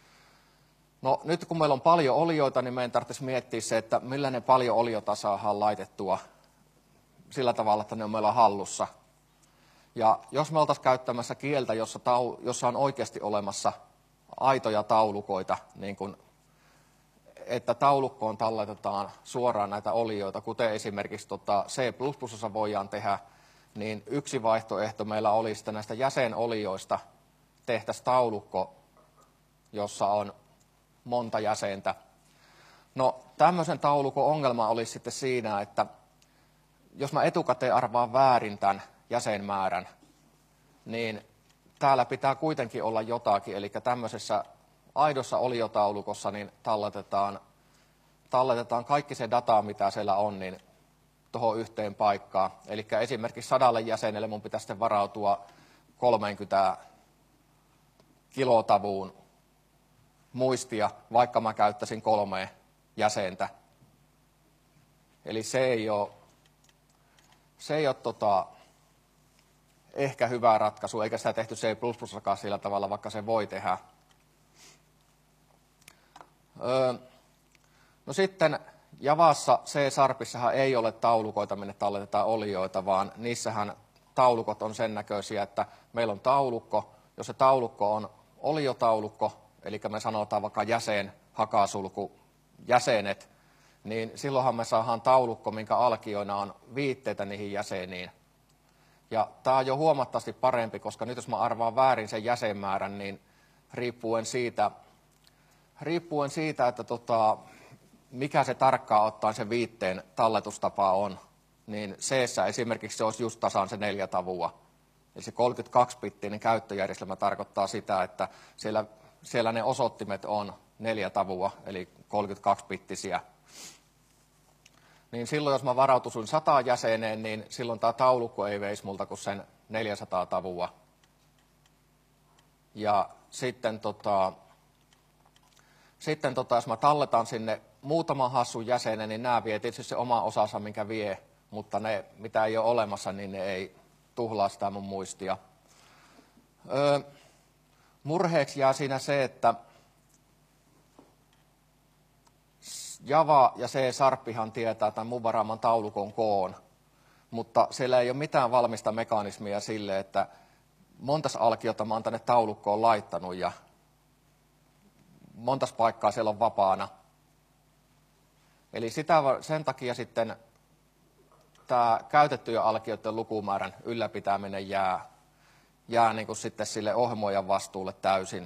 No nyt kun meillä on paljon olioita, niin meidän tarvitsisi miettiä se, että millä ne paljon oliota saadaan laitettua sillä tavalla, että ne on meillä hallussa. Ja jos me oltaisiin käyttämässä kieltä, jossa, tau, jossa on oikeasti olemassa aitoja taulukoita, niin kuin, että taulukkoon talletetaan suoraan näitä olioita, kuten esimerkiksi tota C plus plus voidaan tehdä, niin yksi vaihtoehto meillä olisi, että näistä jäsenolioista tehtäisiin taulukko, jossa on monta jäsentä. No tämmöisen taulukon ongelma olisi sitten siinä, että jos mä etukäteen arvaan väärin tämän jäsenmäärän, niin täällä pitää kuitenkin olla jotakin, eli tämmöisessä aidossa oliotaulukossa niin talletetaan, talletetaan kaikki se data, mitä siellä on, niin tuohon yhteen paikkaan. Eli esimerkiksi sadalle jäsenelle mun pitäisi sitten varautua kolmekymmentä kilotavuun muistia, vaikka mä käyttäisin kolme jäsentä. Eli se ei ole, se ei ole tota, ehkä hyvä ratkaisu, eikä sitä tehty C plus plusakaan sillä tavalla, vaikka se voi tehdä. Öö, No sitten Javassa C-Sharpissahan ei ole taulukoita, minne talletetaan olioita, vaan niissähän taulukot on sen näköisiä, että meillä on taulukko. Jos se taulukko on oliotaulukko, eli me sanotaan vaikka jäsen, hakasulku, jäsenet, niin silloinhan me saadaan taulukko, minkä alkioina on viitteitä niihin jäseniin. Ja tämä on jo huomattavasti parempi, koska nyt jos mä arvaan väärin sen jäsenmäärän, niin riippuen siitä, riippuen siitä että tota, mikä se tarkkaan ottaen se viitteen talletustapa on, niin C-ssä esimerkiksi se olisi just tasan se neljä tavua. Eli se kolmekymmentäkaksi-bittinen käyttöjärjestelmä tarkoittaa sitä, että siellä, siellä ne osoittimet on neljä tavua, eli kolmekymmentäkaksi-bittisiä. Niin silloin, jos mä varautuisin sataan jäseneen, niin silloin tämä taulukko ei veisi multa kuin sen neljäsataa tavua. Ja sitten, tota, sitten tota, jos mä talletan sinne muutaman hassun jäsenen, niin nämä vie tietysti se oma osansa, minkä vie, mutta ne, mitä ei ole olemassa, niin ne ei tuhlaa sitä mun muistia. Öö, murheeksi jää siinä se, että Java ja C-Sharpihan tietää tämän mun varaaman taulukon koon, mutta siellä ei ole mitään valmista mekanismia sille, että montas alkiota mä oon tänne taulukkoon laittanut ja montas paikkaa siellä on vapaana. Eli sitä, sen takia sitten tämä käytettyjen alkioiden lukumäärän ylläpitäminen jää, jää niin kuin sitten sille ohjelmoijan vastuulle täysin.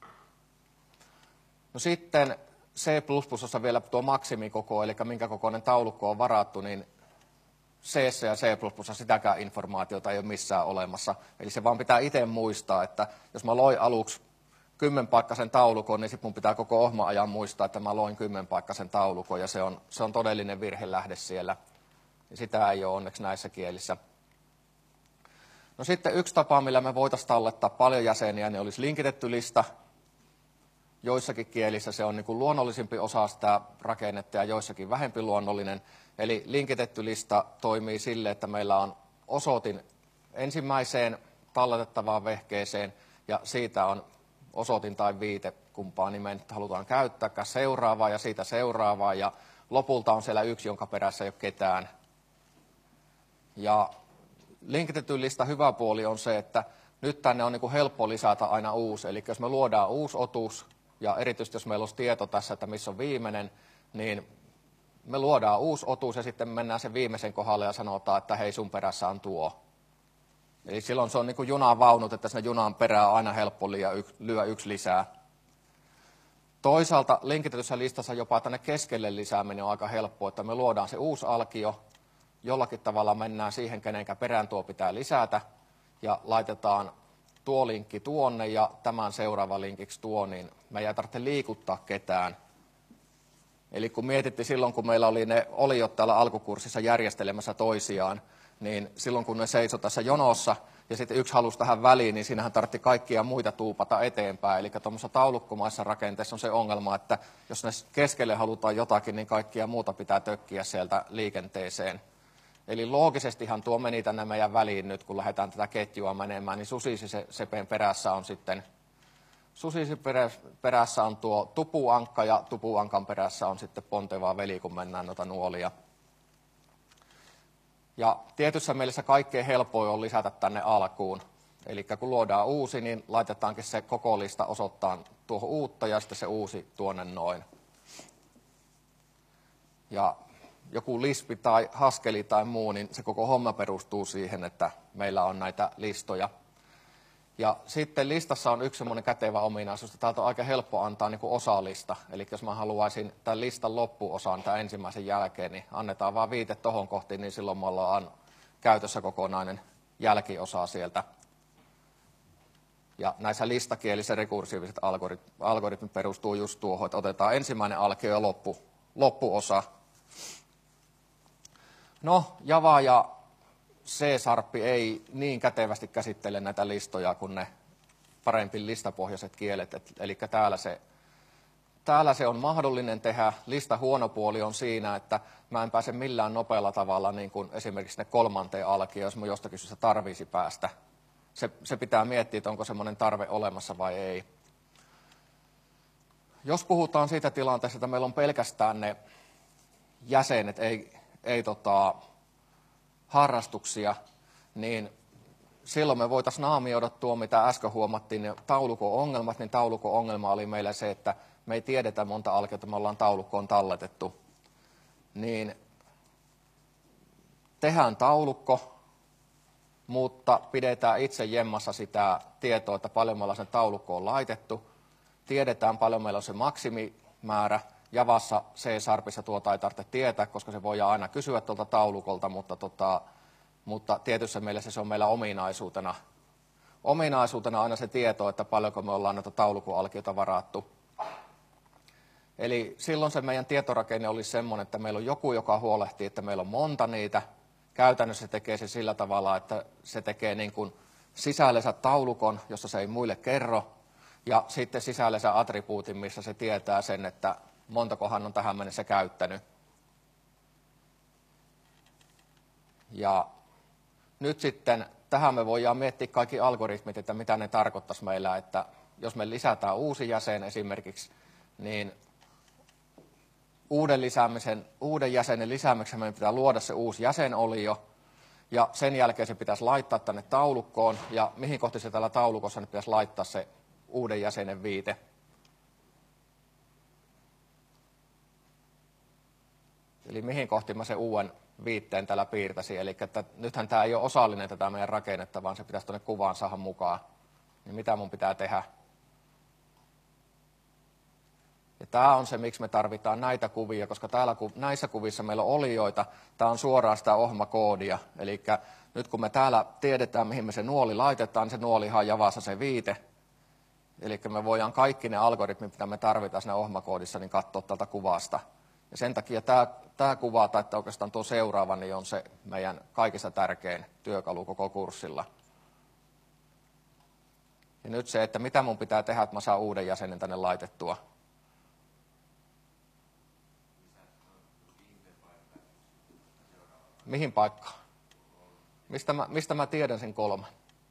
No sitten C plus plus vielä tuo maksimikoko, eli minkä kokoinen taulukko on varattu, niin C ja C plus plus sitäkään informaatiota ei ole missään olemassa. Eli se vaan pitää itse muistaa, että jos mä loin aluksi kymmenpaikkaisen taulukon, niin sitten mun pitää koko ohjelma-ajan muistaa, että mä loin kymmenpaikkaisen taulukon, ja se on, se on todellinen virhelähde siellä. Ja sitä ei ole onneksi näissä kielissä. No sitten yksi tapa, millä me voitaisiin tallettaa paljon jäseniä, niin olisi linkitetty lista. Joissakin kielissä se on niin kuin luonnollisempi osa sitä rakennetta ja joissakin vähempi luonnollinen. Eli linkitetty lista toimii sille, että meillä on osoitin ensimmäiseen talletettavaan vehkeeseen ja siitä on osoitin tai viite, kumpaa nimeä nyt halutaan käyttää, seuraavaa ja siitä seuraavaa ja lopulta on siellä yksi, jonka perässä ei ole ketään. Ja linkitetty lista hyvä puoli on se, että nyt tänne on niin kuin helppo lisätä aina uusi. Eli jos me luodaan uusi otus, ja erityisesti jos meillä olisi tieto tässä, että missä on viimeinen, niin me luodaan uusi otus ja sitten mennään sen viimeisen kohdalle ja sanotaan, että hei, sun perässä on tuo. Eli silloin se on niin kuin junan vaunut, että sinne junan perään on aina helppo lyödä yksi lisää. Toisaalta linkitetyssä listassa jopa tänne keskelle lisääminen on aika helppoa, että me luodaan se uusi alkio, jollakin tavalla mennään siihen, kenenkä perään tuo pitää lisätä, ja laitetaan tuo linkki tuonne ja tämän seuraava linkiksi tuo, niin me ei tarvitse liikuttaa ketään. Eli kun mietittiin silloin, kun meillä oli ne oliot täällä alkukurssissa järjestelemässä toisiaan, niin silloin kun ne seisoi tässä jonossa ja sitten yksi halusi tähän väliin, niin siinähän tarvitsi kaikkia muita tuupata eteenpäin. Eli tuommoisessa taulukkomaisessa rakenteessa on se ongelma, että jos ne keskelle halutaan jotakin, niin kaikkia muuta pitää tökkiä sieltä liikenteeseen. Eli loogisestihan tuo meni tänne meidän väliin nyt, kun lähdetään tätä ketjua menemään, niin susisi se sepeen perässä on sitten, susisi perässä on tuo tupuankka ja tupuankan perässä on sitten pontevaa veli, kun mennään noita nuolia. Ja tietyssä mielessä kaikkein helpoin on lisätä tänne alkuun. Eli kun luodaan uusi, niin laitetaankin se koko lista osoittaa tuohon uutta ja sitten se uusi tuonne noin. Ja joku lispi tai haskeli tai muu, niin se koko homma perustuu siihen, että meillä on näitä listoja. Ja sitten listassa on yksi semmoinen kätevä ominaisuus, että täältä on aika helppo antaa niin kuin osalista. Eli jos mä haluaisin tämän listan loppuosan tämän ensimmäisen jälkeen, niin annetaan vaan viite tohon kohtiin, niin silloin me ollaan käytössä kokonainen jälkiosa sieltä. Ja näissä listakielissä rekursiiviset algoritmit perustuu just tuohon, että otetaan ensimmäinen alkio ja loppu, loppuosa. No, Java ja C-Sharp ei niin kätevästi käsittele näitä listoja kuin ne parempi listapohjaiset kielet. Et, eli täällä se, täällä se on mahdollinen tehdä. Lista huono puoli on siinä, että mä en pääse millään nopealla tavalla niin kuin esimerkiksi sinne kolmanteen alkioon, jos mä jostakin syystä tarvisi päästä. Se, se pitää miettiä, että onko semmoinen tarve olemassa vai ei. jos puhutaan siitä tilanteesta, että meillä on pelkästään ne jäsenet, ei, ei tota, harrastuksia, niin silloin me voitaisiin naamioida tuo, mitä äsken huomattiin, ne taulukko-ongelmat, niin taulukko-ongelma oli meillä se, että me ei tiedetä monta alkiota me ollaan taulukkoon talletettu. Niin tehdään taulukko, mutta pidetään itse jemmassa sitä tietoa, että paljon meillä sen taulukko on laitettu. Tiedetään paljon meillä on se maksimimäärä. Javassa C-sharpissa tuota ei tarvitse tietää, koska se voidaan aina kysyä tuolta taulukolta, mutta, tota, mutta tietyssä mielessä se on meillä ominaisuutena. Ominaisuutena aina se tieto, että paljonko me ollaan näitä taulukoalkiota varattu. Eli silloin se meidän tietorakenne olisi semmoinen, että meillä on joku, joka huolehtii, että meillä on monta niitä. Käytännössä se tekee se sillä tavalla, että se tekee niin kuin sisällensä taulukon, jossa se ei muille kerro, ja sitten sisällensä attribuutin, missä se tietää sen, että montako hän on tähän mennessä käyttänyt. Ja nyt sitten tähän me voidaan miettiä kaikki algoritmit, että mitä ne tarkoittaisi meillä, että jos me lisätään uusi jäsen esimerkiksi, niin uuden, lisäämisen, uuden jäsenen lisäämiseksi meidän pitää luoda se uusi jäsenolio, ja sen jälkeen se pitäisi laittaa tänne taulukkoon, ja mihin kohti se täällä taulukossa nyt pitäisi laittaa se uuden jäsenen viite. Eli mihin kohti mä se uuden viitteen täällä piirtäisin. Eli että nythän tämä ei ole osallinen tätä meidän rakennetta, vaan se pitäisi tuonne kuvaan saada mukaan. Niin mitä mun pitää tehdä? Ja tämä on se, miksi me tarvitaan näitä kuvia, koska täällä, näissä kuvissa meillä on olioita. Tämä on suoraan sitä ohmakoodia. Eli nyt kun me täällä tiedetään, mihin me se nuoli laitetaan, niin se nuolihan on Javassa se viite. Eli me voidaan kaikki ne algoritmit, mitä me tarvitaan siinä ohmakoodissa, niin katsoa tältä kuvasta. Ja sen takia tämä, tämä kuva, tai että oikeastaan tuo seuraava, niin on se meidän kaikista tärkein työkalu koko kurssilla. Ja nyt se, että mitä mun pitää tehdä, että mä saan uuden jäsenen tänne laitettua. Mihin paikkaan? Mistä mä, mistä mä tiedän sen kolme?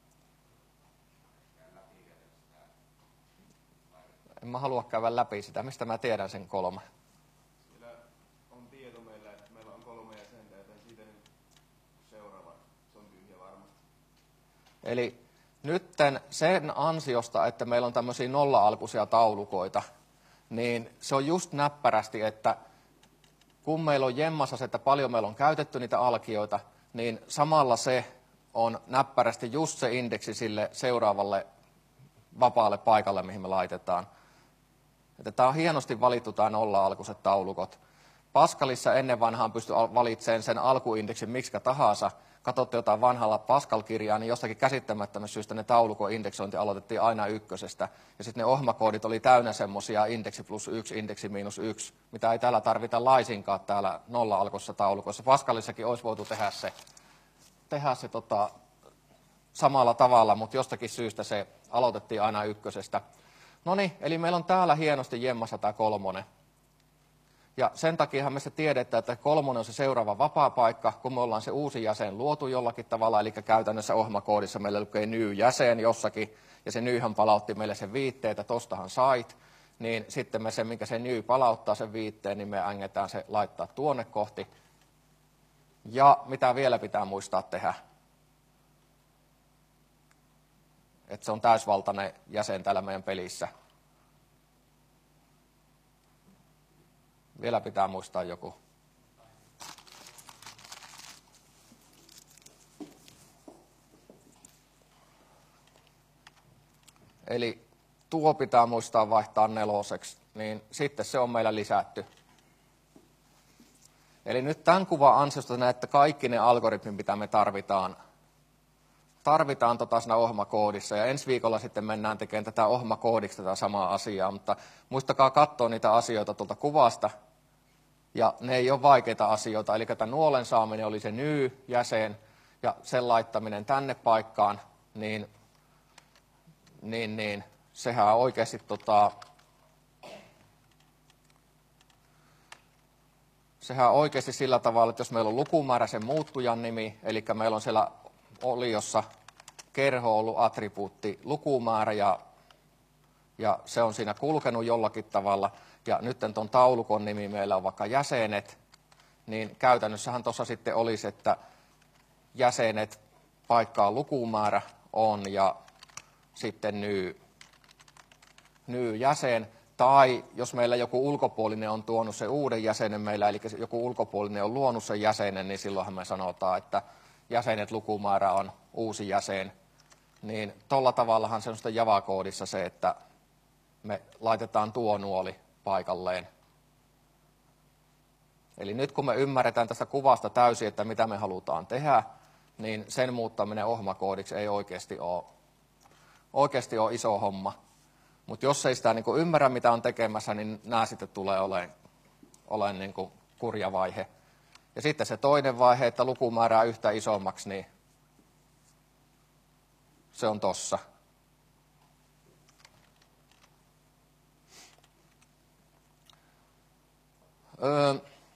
En mä halua käydä läpi sitä. Mistä mä tiedän sen kolme? Siellä on tieto meillä, että meillä on kolme jäsentä, joten siitä nyt seuraava. Se on tyhjä varmasti. Eli nytten sen ansiosta, että meillä on tämmöisiä nolla-alkuisia taulukoita, niin se on just näppärästi, että kun meillä on jemmassa se, että paljon meillä on käytetty niitä alkioita, niin samalla se on näppärästi just se indeksi sille seuraavalle vapaalle paikalle, mihin me laitetaan. Että tämä on hienosti valittu tämä nolla-alkuiset taulukot. Pascalissa ennen vanhaan pystyi valitsemaan sen alkuindeksin miksikä tahansa. Katsotte jotain vanhalla Pascal-kirjaa, niin jostakin käsittämättömästä syystä ne taulukon-indeksointi aloitettiin aina ykkösestä. Ja sitten ne ohmakoodit oli täynnä semmoisia indeksi plus yksi, indeksi miinus yksi, mitä ei täällä tarvita laisinkaan täällä nolla-alkuisessa taulukossa. Pascalissakin olisi voitu tehdä se, tehdä se tota, samalla tavalla, mutta jostakin syystä se aloitettiin aina ykkösestä. No niin, eli meillä on täällä hienosti jemmassa tämä kolmonen. Ja sen takia me se tiedetään, että kolmonen on se seuraava vapaa paikka, kun me ollaan se uusi jäsen luotu jollakin tavalla, eli käytännössä ohmakoodissa meillä lukee new jäsen jossakin, ja se newhän palautti meille sen viitteen, että tostahan sait, niin sitten me se, minkä se new palauttaa sen viitteen, niin me ängetään se laittaa tuonne kohti. Ja mitä vielä pitää muistaa tehdä? Että se on täysvaltainen jäsen täällä meidän pelissä. Vielä pitää muistaa joku. Eli tuo pitää muistaa vaihtaa neloseksi, niin sitten se on meillä lisätty. Eli nyt tämän kuvan ansiosta näette kaikki ne algoritmit, mitä me tarvitaan. Tarvitaan tota siinä ohmakoodissa, ja ensi viikolla sitten mennään tekemään tätä ohmakoodiksi tätä samaa asiaa, mutta muistakaa katsoa niitä asioita tuolta kuvasta, ja ne ei ole vaikeita asioita, eli tämän nuolen saaminen oli se new-jäsen, ja sen laittaminen tänne paikkaan, niin, niin, niin sehän on oikeasti tota, sehän on oikeasti sillä tavalla, että jos meillä on lukumääräisen muuttujan nimi, eli meillä on siellä oliossa kerho ollut attribuutti lukumäärä ja ja se on siinä kulkenut jollakin tavalla, ja nyt tuon taulukon nimi meillä on vaikka jäsenet, niin käytännössähän tuossa sitten olisi, että jäsenet, paikkaa lukumäärä on, ja sitten ny, ny jäsen, tai jos meillä joku ulkopuolinen on tuonut sen uuden jäsenen meillä, eli joku ulkopuolinen on luonut sen jäsenen, niin silloinhan me sanotaan, että jäsenet lukumäärä on uusi jäsen. Niin tuolla tavallahan se on sitten Java-koodissa se, että me laitetaan tuo nuoli paikalleen. Eli nyt kun me ymmärretään tästä kuvasta täysin, että mitä me halutaan tehdä, niin sen muuttaminen ohmakoodiksi ei oikeasti ole, oikeasti ole iso homma. Mutta jos ei sitä niin kuin ymmärrä, mitä on tekemässä, niin nämä sitten tulee olemaan, olemaan niin kuin kurja vaihe. Ja sitten se toinen vaihe, että lukumäärää yhtä isommaksi, niin se on tossa. Öö,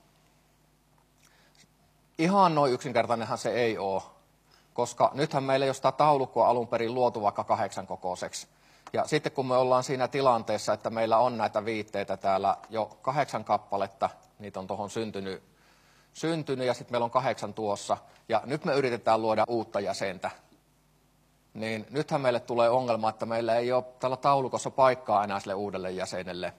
ihan noin yksinkertainenhan se ei ole, koska nythän meillä ei ole sitä taulukkoa alun perin luotu vaikka kahdeksan kokoiseksi. Ja sitten kun me ollaan siinä tilanteessa, että meillä on näitä viitteitä täällä jo kahdeksan kappaletta, niitä on tuohon syntynyt, syntynyt ja sitten meillä on kahdeksan tuossa, ja nyt me yritetään luoda uutta jäsentä, niin nythän meille tulee ongelma, että meillä ei ole tällä taulukossa paikkaa enää sille uudelle jäsenelle.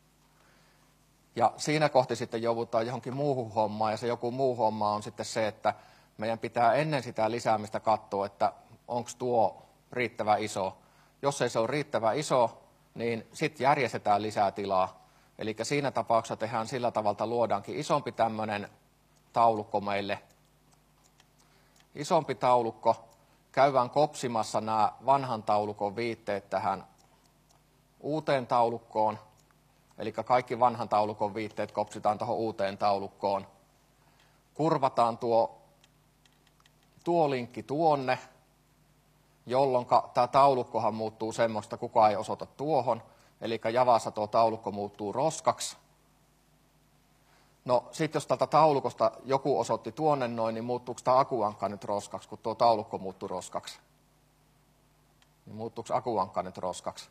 Ja siinä kohti sitten joudutaan johonkin muuhun hommaan, ja se joku muu homma on sitten se, että meidän pitää ennen sitä lisäämistä katsoa, että onko tuo riittävä iso. Jos ei se ole riittävän iso, niin sitten järjestetään lisää tilaa. Eli siinä tapauksessa tehdään sillä tavalla, luodaankin isompi tämmöinen taulukko meille. Isompi taulukko. Käydään kopsimassa nämä vanhan taulukon viitteet tähän uuteen taulukkoon. Eli kaikki vanhan taulukon viitteet kopsitaan tuohon uuteen taulukkoon. Kurvataan tuo, tuo linkki tuonne, jolloin tämä taulukkohan muuttuu semmoista, kukaan ei osoita tuohon. Eli Javassa tuo taulukko muuttuu roskaksi. No sitten jos tältä taulukosta joku osoitti tuonne noin, niin muuttuuko tämä akuankka nyt roskaksi, kun tuo taulukko muuttuu roskaksi? Niin muuttuuko akuankka nyt roskaksi?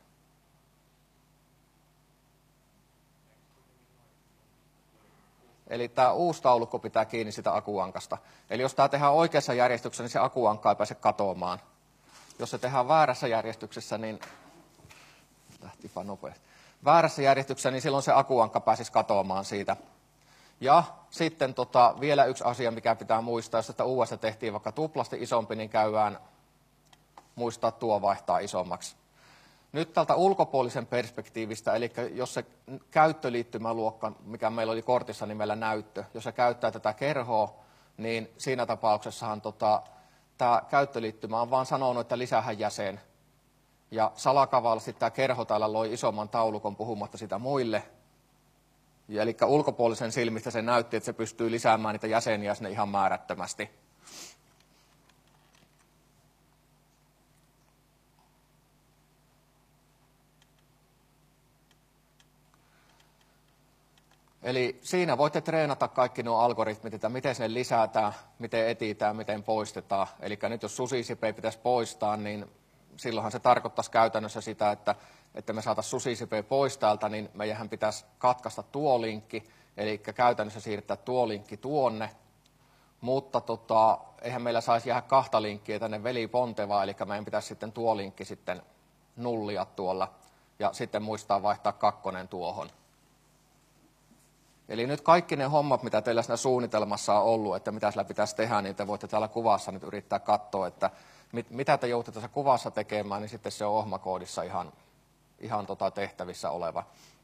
Eli tämä uusi taulukko pitää kiinni sitä akuankasta. Eli jos tämä tehdään oikeassa järjestyksessä, niin se akuankka ei pääse katoamaan. Jos se tehdään väärässä järjestyksessä, niin lähtipä nopeasti. Väärässä järjestyksessä, niin silloin se akuankka pääsisi katoamaan siitä. Ja sitten tota, vielä yksi asia, mikä pitää muistaa, jos tätä uudesta tehtiin vaikka tuplasti isompi, niin käydään muistaa tuo vaihtaa isommaksi. Nyt tältä ulkopuolisen perspektiivistä, eli jos se käyttöliittymäluokka, mikä meillä oli kortissa nimellä näyttö, jos se käyttää tätä kerhoa, niin siinä tapauksessahan tota, tämä käyttöliittymä on vaan sanonut, että lisähän jäsen. Ja salakavallisesti tämä kerho täällä loi isomman taulukon puhumatta sitä muille. Ja eli ulkopuolisen silmistä se näytti, että se pystyy lisäämään niitä jäseniä sinne ihan määrättömästi. Eli siinä voitte treenata kaikki nuo algoritmit, että miten ne lisätään, miten etsitään, miten poistetaan. Eli nyt jos susisipe pitäisi poistaa, niin silloinhan se tarkoittaisi käytännössä sitä, että, että me saataisiin susisipe pois täältä, niin meidän pitäisi katkaista tuo linkki, eli käytännössä siirtää tuo linkki tuonne. Mutta tota, eihän meillä saisi jäädä kahta linkkiä tänne velipontevaan, eli meidän pitäisi sitten tuo linkki sitten nullia tuolla ja sitten muistaa vaihtaa kakkonen tuohon. Eli nyt kaikki ne hommat, mitä teillä siinä suunnitelmassa on ollut, että mitä sillä pitäisi tehdä, niin te voitte täällä kuvassa nyt yrittää katsoa, että mit, mitä te joudutte tässä kuvassa tekemään, niin sitten se on ohmakoodissa ihan, ihan tota tehtävissä oleva.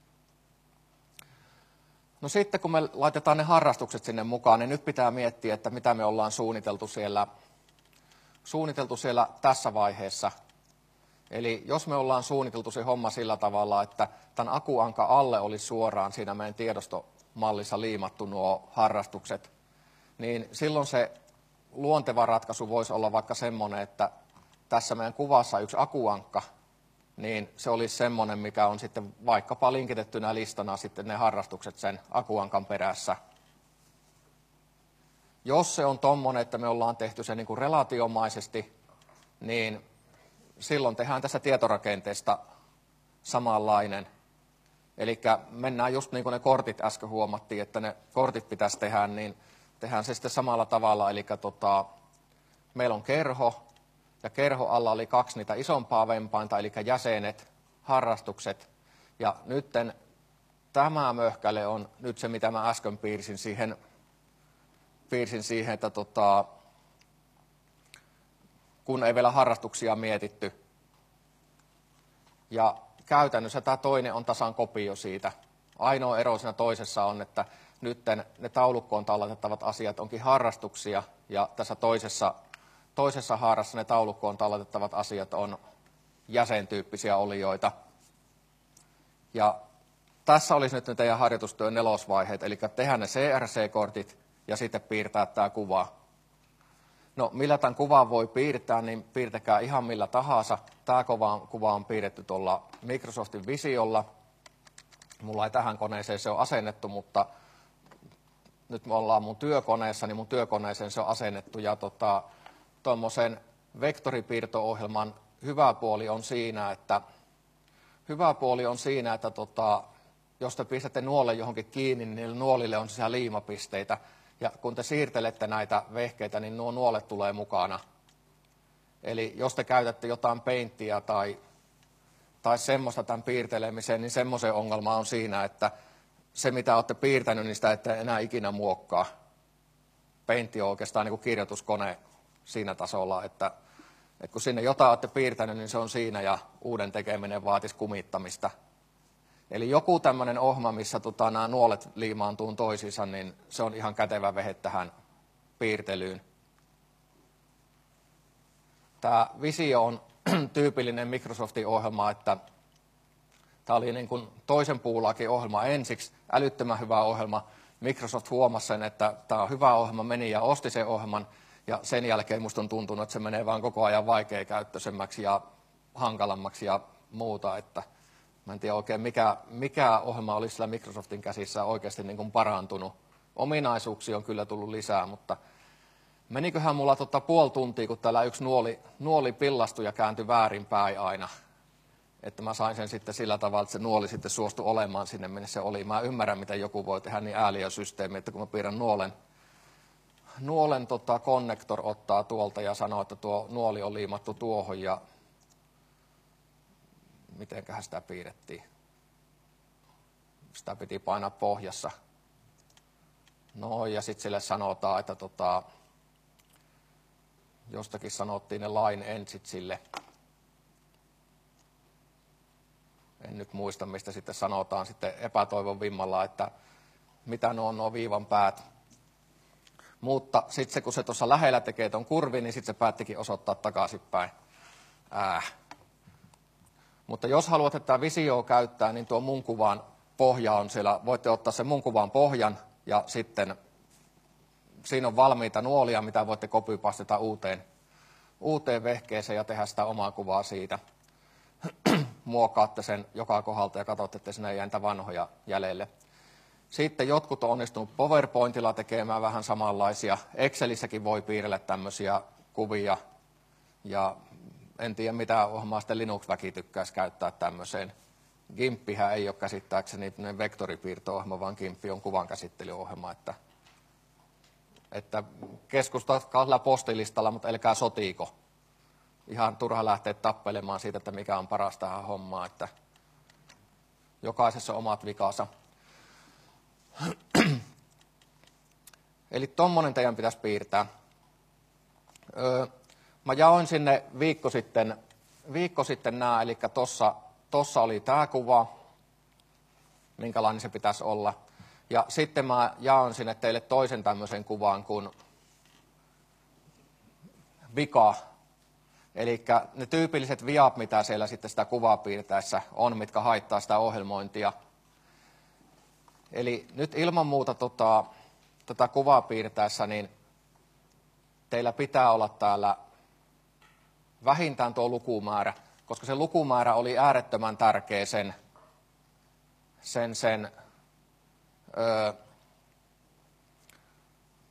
No sitten kun me laitetaan ne harrastukset sinne mukaan, niin nyt pitää miettiä, että mitä me ollaan suunniteltu siellä, suunniteltu siellä tässä vaiheessa. Eli jos me ollaan suunniteltu se homma sillä tavalla, että tämän akuanka alle olisi suoraan siinä meidän tiedostomallissa liimattu nuo harrastukset, niin silloin se luonteva ratkaisu voisi olla vaikka semmoinen, että tässä meidän kuvassa yksi akuankka, niin se olisi semmoinen, mikä on sitten vaikkapa linkitettynä listana sitten ne harrastukset sen akuankan perässä. Jos se on tommoinen, että me ollaan tehty se niin kuin relaatiomaisesti, niin silloin tehdään tässä tietorakenteesta samanlainen. Eli mennään just niin kuin ne kortit äsken huomattiin, että ne kortit pitäisi tehdä, niin tehdään se sitten samalla tavalla. Eli tota, meillä on kerho, ja kerho alla oli kaksi niitä isompaa vempainta, eli jäsenet, harrastukset. Ja nytten tämä möhkäle on nyt se, mitä mä äsken piirsin siihen, piirsin siihen että tota, kun ei vielä harrastuksia mietitty. Ja käytännössä tämä toinen on tasan kopio siitä. Ainoa ero siinä toisessa on, että nyt ne taulukkoon talletettavat asiat onkin harrastuksia, ja tässä toisessa, toisessa haarassa ne taulukkoon talletettavat asiat on jäsentyyppisiä olioita. Ja tässä olisi nyt ne teidän harjoitustyön nelosvaiheet, eli tehdä ne C R C-kortit ja sitten piirtää tämä kuva. No, millä tämän kuvan voi piirtää, niin piirtäkää ihan millä tahansa. Tämä kuva on piirretty tuolla Microsoftin Visiolla. Mulla ei tähän koneeseen se on asennettu, mutta nyt me ollaan mun työkoneessa, niin mun työkoneeseen se on asennettu. Ja tota, tuommoisen vektoripiirto-ohjelman hyvä puoli on siinä, että, hyvä puoli on siinä, että tota, jos te pistätte nuolle johonkin kiinni, niin niille nuolille on siellä liimapisteitä. Ja kun te siirtelette näitä vehkeitä, niin nuo nuolet tulee mukana. Eli jos te käytätte jotain peinttiä tai, tai semmoista tämän piirtelemiseen, niin semmoisen ongelma on siinä, että se mitä olette piirtänyt, niin sitä ette enää ikinä muokkaa. Paintti on oikeastaan niin kuin kirjoituskone siinä tasolla, että, että kun sinne jotain olette piirtänyt, niin se on siinä ja uuden tekeminen vaatisi kumittamista. Eli joku tämmöinen ohjelma, missä tota, nämä nuolet liimaantuu toisiinsa, niin se on ihan kätevä vehe tähän piirtelyyn. Tämä Visio on tyypillinen Microsoftin ohjelma, että tämä oli niin kuin toisen puulakin ohjelma ensiksi, älyttömän hyvä ohjelma. Microsoft huomasi sen, että tämä on hyvä ohjelma, meni ja osti sen ohjelman, ja sen jälkeen musta on tuntunut, että se menee vaan koko ajan vaikeakäyttöisemmäksi ja hankalammaksi ja muuta, että mä en tiedä oikein, mikä, mikä ohjelma olisi sillä Microsoftin käsissä oikeasti niin kuin parantunut. Ominaisuuksia on kyllä tullut lisää, mutta meniköhän mulla tota puoli tuntia, kun täällä yksi nuoli, nuoli pillastui ja kääntyi väärinpäin aina. Että mä sain sen sitten sillä tavalla, että se nuoli sitten suostui olemaan sinne, minne se oli. Mä ymmärrän, miten joku voi tehdä niin ääliö systeemi, että kun mä piirrän nuolen, nuolen tota, connector ottaa tuolta ja sanoo, että tuo nuoli on liimattu tuohon ja mitenköhän sitä piirrettiin. Sitä piti painaa pohjassa. No ja sitten sille sanotaan, että tota, jostakin sanottiin ne line endsit sille. En nyt muista, mistä sitten sanotaan sitten epätoivon vimmalla, että mitä nuo on nuo viivan päät. Mutta sitten se, kun se tuossa lähellä tekee ton kurvin, niin sitten se päättikin osoittaa takaisinpäin. Äh. Mutta jos haluatte tätä Visioa käyttää, niin tuo mun kuvan pohja on siellä. Voitte ottaa sen mun kuvan pohjan ja sitten siinä on valmiita nuolia, mitä voitte copypasteta uuteen, uuteen vehkeeseen ja tehdä sitä omaa kuvaa siitä. Muokkaatte sen joka kohdalta ja katsotte, että sinne ei jää niitä vanhoja jäljelle. Sitten jotkut on onnistunut PowerPointilla tekemään vähän samanlaisia. Excelissäkin voi piirrellä tämmöisiä kuvia. Ja en tiedä, mitä ohjelmaa sitten Linux-väki tykkäisi käyttää tämmöiseen. Gimppihän ei ole käsittääkseni vektoripiirto-ohjelma, vaan Gimppi on kuvankäsittelyohjelma. Että, että keskustakaa postilistalla, mutta älkää sotiiko. Ihan turha lähteä tappelemaan siitä, että mikä on paras tähän hommaan, että jokaisessa on omat vikansa. Eli tommonen teidän pitäisi piirtää. Öö, mä jaoin sinne viikko sitten, viikko sitten nämä, eli tossa, tossa oli tämä kuva, minkälainen se pitäisi olla. Ja sitten mä jaoin sinne teille toisen tämmöisen kuvan kuin vika. Eli ne tyypilliset viat, mitä siellä sitten sitä kuvaa piirtäessä on, mitkä haittaa sitä ohjelmointia. Eli nyt ilman muuta tota, tätä kuvaa piirtäessä, niin teillä pitää olla täällä vähintään tuo lukumäärä, koska se lukumäärä oli äärettömän tärkeä sen, sen, sen ö,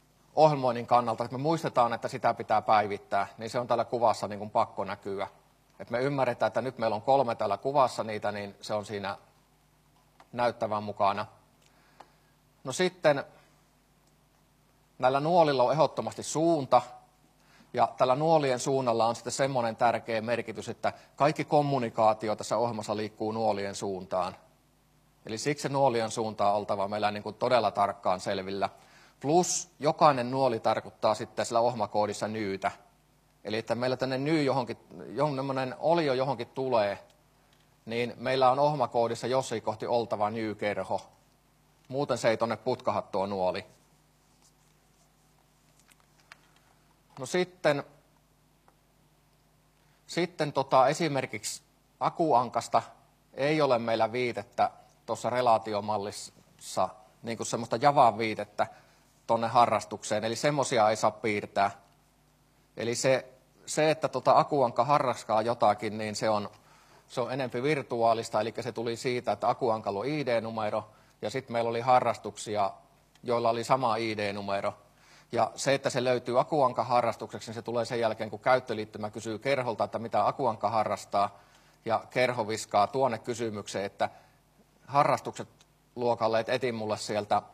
ohjelmoinnin kannalta, että me muistetaan, että sitä pitää päivittää, niin se on täällä kuvassa niin kuin pakko näkyä. että me ymmärretään, että nyt meillä on kolme täällä kuvassa niitä, niin se on siinä näyttävän mukana. No sitten näillä nuolilla on ehdottomasti suunta, ja tällä nuolien suunnalla on sitten semmoinen tärkeä merkitys, että kaikki kommunikaatio tässä ohjelmassa liikkuu nuolien suuntaan. Eli siksi se nuolien suunta on oltava meillä niin kuin todella tarkkaan selvillä. Plus jokainen nuoli tarkoittaa sitten sillä ohjelmakoodissa nyytä. Eli että meillä tänne nyy johonkin, johonkin olio johonkin tulee, niin meillä on ohjelmakoodissa jossain kohti oltava nyy-kerho. Muuten se ei tuonne putkaha tuo nuoli. No sitten, sitten tota, esimerkiksi akuankasta ei ole meillä viitettä tuossa relaatiomallissa, niin kuin semmoista Javan viitettä tuonne harrastukseen, eli semmoisia ei saa piirtää. Eli se, se että tota akuankka harrastaa jotakin, niin se on, se on enemmän virtuaalista, eli se tuli siitä, että akuankalla on I D-numero, ja sitten meillä oli harrastuksia, joilla oli sama I D-numero. Ja se, että se löytyy akuankka harrastukseksi, niin se tulee sen jälkeen, kun käyttöliittymä kysyy kerholta, että mitä akuankka harrastaa, ja kerho viskaa tuonne kysymykseen, että harrastukset luokalle, että etin mulle sieltä.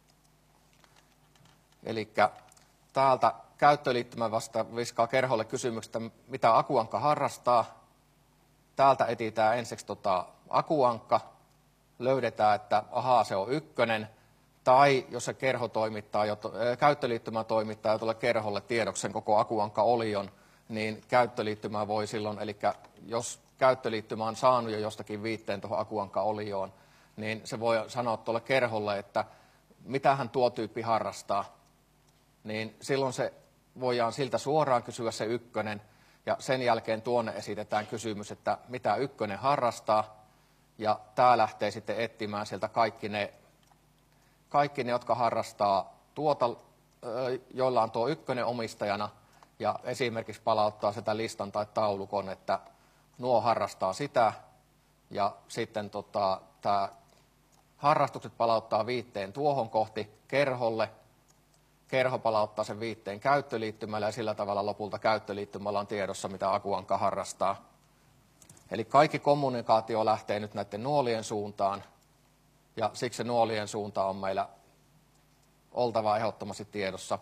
Eli täältä käyttöliittymä vasta viskaa kerholle kysymyksestä, mitä akuankka harrastaa. Täältä etsitään ensiksi tota akuankka, löydetään, että ahaa, se on ykkönen. Tai jos se kerho toimittaa, jo, käyttöliittymä toimittaa jo tuolle kerholle tiedoksen koko akuankka olion, niin käyttöliittymä voi silloin, eli jos käyttöliittymä on saanut jo jostakin viitteen tuohon akuankka olioon, niin se voi sanoa tuolle kerholle, että mitähän tuo tyyppi harrastaa. Niin silloin se voidaan siltä suoraan kysyä se ykkönen, ja sen jälkeen tuonne esitetään kysymys, että mitä ykkönen harrastaa, ja tämä lähtee sitten etsimään sieltä kaikki ne, kaikki ne jotka harrastaa tuota, joilla on tuo ykkönen omistajana, ja esimerkiksi palauttaa sitä listan tai taulukon, että nuo harrastaa sitä, ja sitten tota, tämä harrastukset palauttaa viitteen tuohon kohti kerholle, kerho palauttaa sen viitteen käyttöliittymällä, ja sillä tavalla lopulta käyttöliittymällä on tiedossa, mitä akuankka harrastaa. Eli kaikki kommunikaatio lähtee nyt näiden nuolien suuntaan, ja siksi se nuolien suunta on meillä oltava ehdottomasti tiedossa.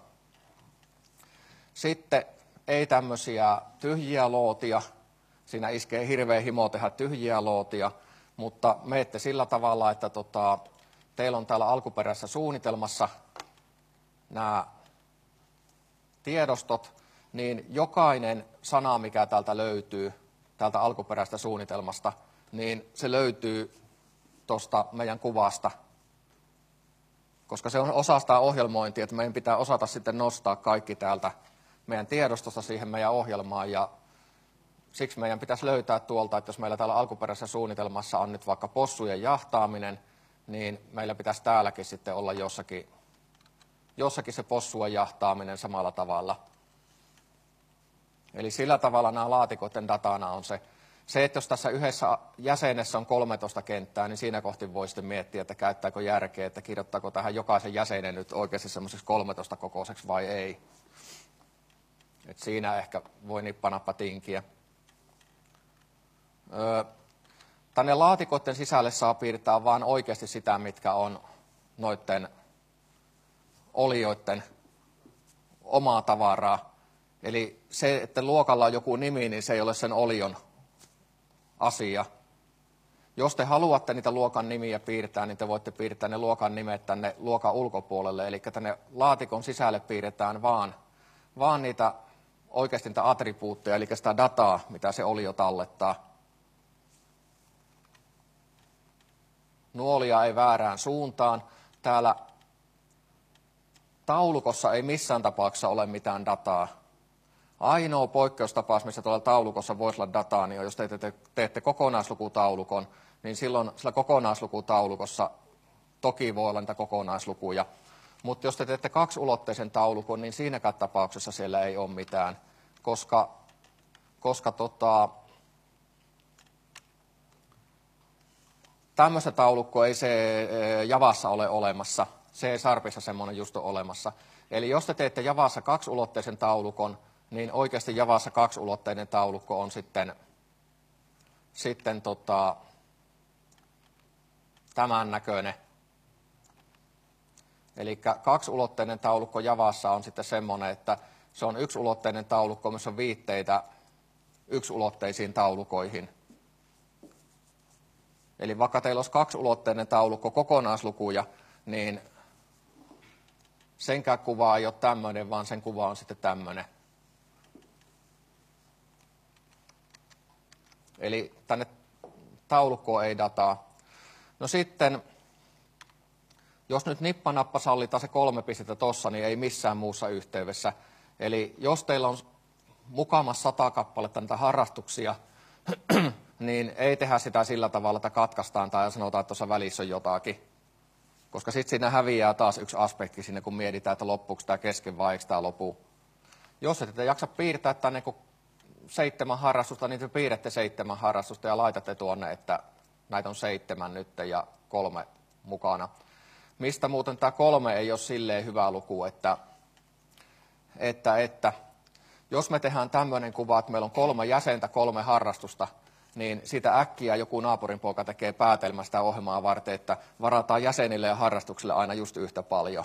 Sitten ei tämmöisiä tyhjiä lootia, siinä iskee hirveä himo tehdä tyhjiä lootia, mutta meette sillä tavalla, että tota, teillä on täällä alkuperäisessä suunnitelmassa nämä tiedostot, niin jokainen sana, mikä täältä löytyy, täältä alkuperäisestä suunnitelmasta, niin se löytyy tuosta meidän kuvasta, koska se on osa sitä ohjelmointia, että meidän pitää osata sitten nostaa kaikki täältä meidän tiedostosta siihen meidän ohjelmaan, ja siksi meidän pitäisi löytää tuolta, että jos meillä täällä alkuperäisessä suunnitelmassa on nyt vaikka possujen jahtaaminen, niin meillä pitäisi täälläkin sitten olla jossakin, jossakin se possujen jahtaaminen samalla tavalla. Eli sillä tavalla nämä laatikoiden datana on se. Se, että jos tässä yhdessä jäsenessä on kolmetoista kenttää, niin siinä kohti voi sitten miettiä, että käyttääkö järkeä, että kirjoittaako tähän jokaisen jäsenen nyt oikeasti semmoiseksi kolmetoista kokoiseksi vai ei. Et siinä ehkä voi nippanappa tinkiä. Öö, tänne laatikoiden sisälle saa piirtää vain oikeasti sitä, mitkä on noiden olioiden omaa tavaraa. Eli se, että luokalla on joku nimi, niin se ei ole sen olion asia. Jos te haluatte niitä luokan nimiä piirtää, niin te voitte piirtää ne luokan nimet tänne luokan ulkopuolelle. Eli tänne laatikon sisälle piirretään vaan, vaan niitä oikeasti niitä attribuutteja, eli sitä dataa, mitä se olio tallettaa. Nuolia ei väärään suuntaan. Täällä taulukossa ei missään tapauksessa ole mitään dataa. Ainoa poikkeustapaus, missä tuolla taulukossa voisi olla dataa, niin on, jos te teette, teette kokonaislukutaulukon, niin silloin sillä kokonaislukutaulukossa toki voi olla niitä kokonaislukuja. Mutta jos te teette kaksiulotteisen taulukon, niin siinäkään tapauksessa siellä ei ole mitään, koska, koska tota, tämmöistä taulukkoa ei se Javassa ole olemassa. Se ei Sharpissa semmoinen just ole olemassa. Eli jos te teette Javassa kaksiulotteisen taulukon, niin oikeasti Javassa kaksiulotteinen taulukko on sitten sitten tota, tämän näköinen. Eli kaksiulotteinen taulukko Javassa on sitten semmoinen, että se on yksiulotteinen taulukko, missä on viitteitä yksiulotteisiin taulukoihin. Eli vaikka teillä olisi kaksiulotteinen taulukko kokonaislukuja, niin senkään kuva ei ole tämmöinen, vaan sen kuva on sitten tämmöinen. Eli tänne taulukkoon ei dataa. No sitten, jos nyt nippanappa sallitaan se kolme pistettä tossa, niin ei missään muussa yhteydessä. Eli jos teillä on mukamassa sata kappaletta näitä harrastuksia, niin ei tehdä sitä sillä tavalla, että katkaistaan tai sanotaan, että tuossa välissä on jotakin. Koska sitten siinä häviää taas yksi aspekti sinne, kun mietitään, että loppuuko tämä kesken vai eikö tämä lopu. Jos ette jaksa piirtää tänne kun seitsemän harrastusta, niin te piirrätte seitsemän harrastusta ja laitatte tuonne, että näitä on seitsemän nyt ja kolme mukana. Mistä muuten tämä kolme ei ole silleen hyvä luku, että, että, että jos me tehdään tämmöinen kuva, että meillä on kolme jäsentä, kolme harrastusta, niin siitä äkkiä joku naapurin poika tekee päätelmä sitä ohjelmaa varten, että varataan jäsenille ja harrastuksille aina just yhtä paljon.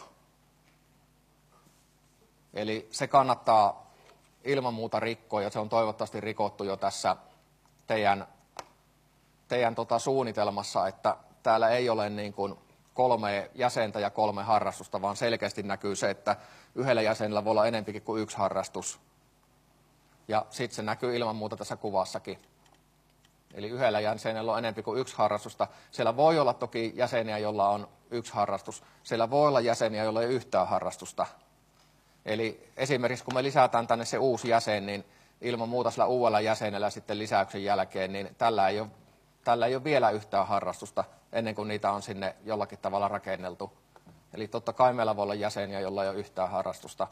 Eli se kannattaa ilman muuta rikkoa, ja se on toivottavasti rikottu jo tässä teidän, teidän tota suunnitelmassa, että täällä ei ole niin kuin kolme jäsentä ja kolme harrastusta, vaan selkeästi näkyy se, että yhdellä jäsenellä voi olla enempikin kuin yksi harrastus. Ja sitten se näkyy ilman muuta tässä kuvassakin. Eli yhdellä jäsenellä on enempi kuin yksi harrastusta. Siellä voi olla toki jäseniä, jolla on yksi harrastus. Siellä voi olla jäseniä, joilla ei ole yhtään harrastusta. Eli esimerkiksi kun me lisätään tänne se uusi jäsen, niin ilman muuta sillä uudella jäsenellä sitten lisäyksen jälkeen, niin tällä ei ole, tällä ei ole vielä yhtään harrastusta ennen kuin niitä on sinne jollakin tavalla rakenneltu. Eli totta kai meillä voi olla jäseniä, joilla ei ole yhtään harrastusta.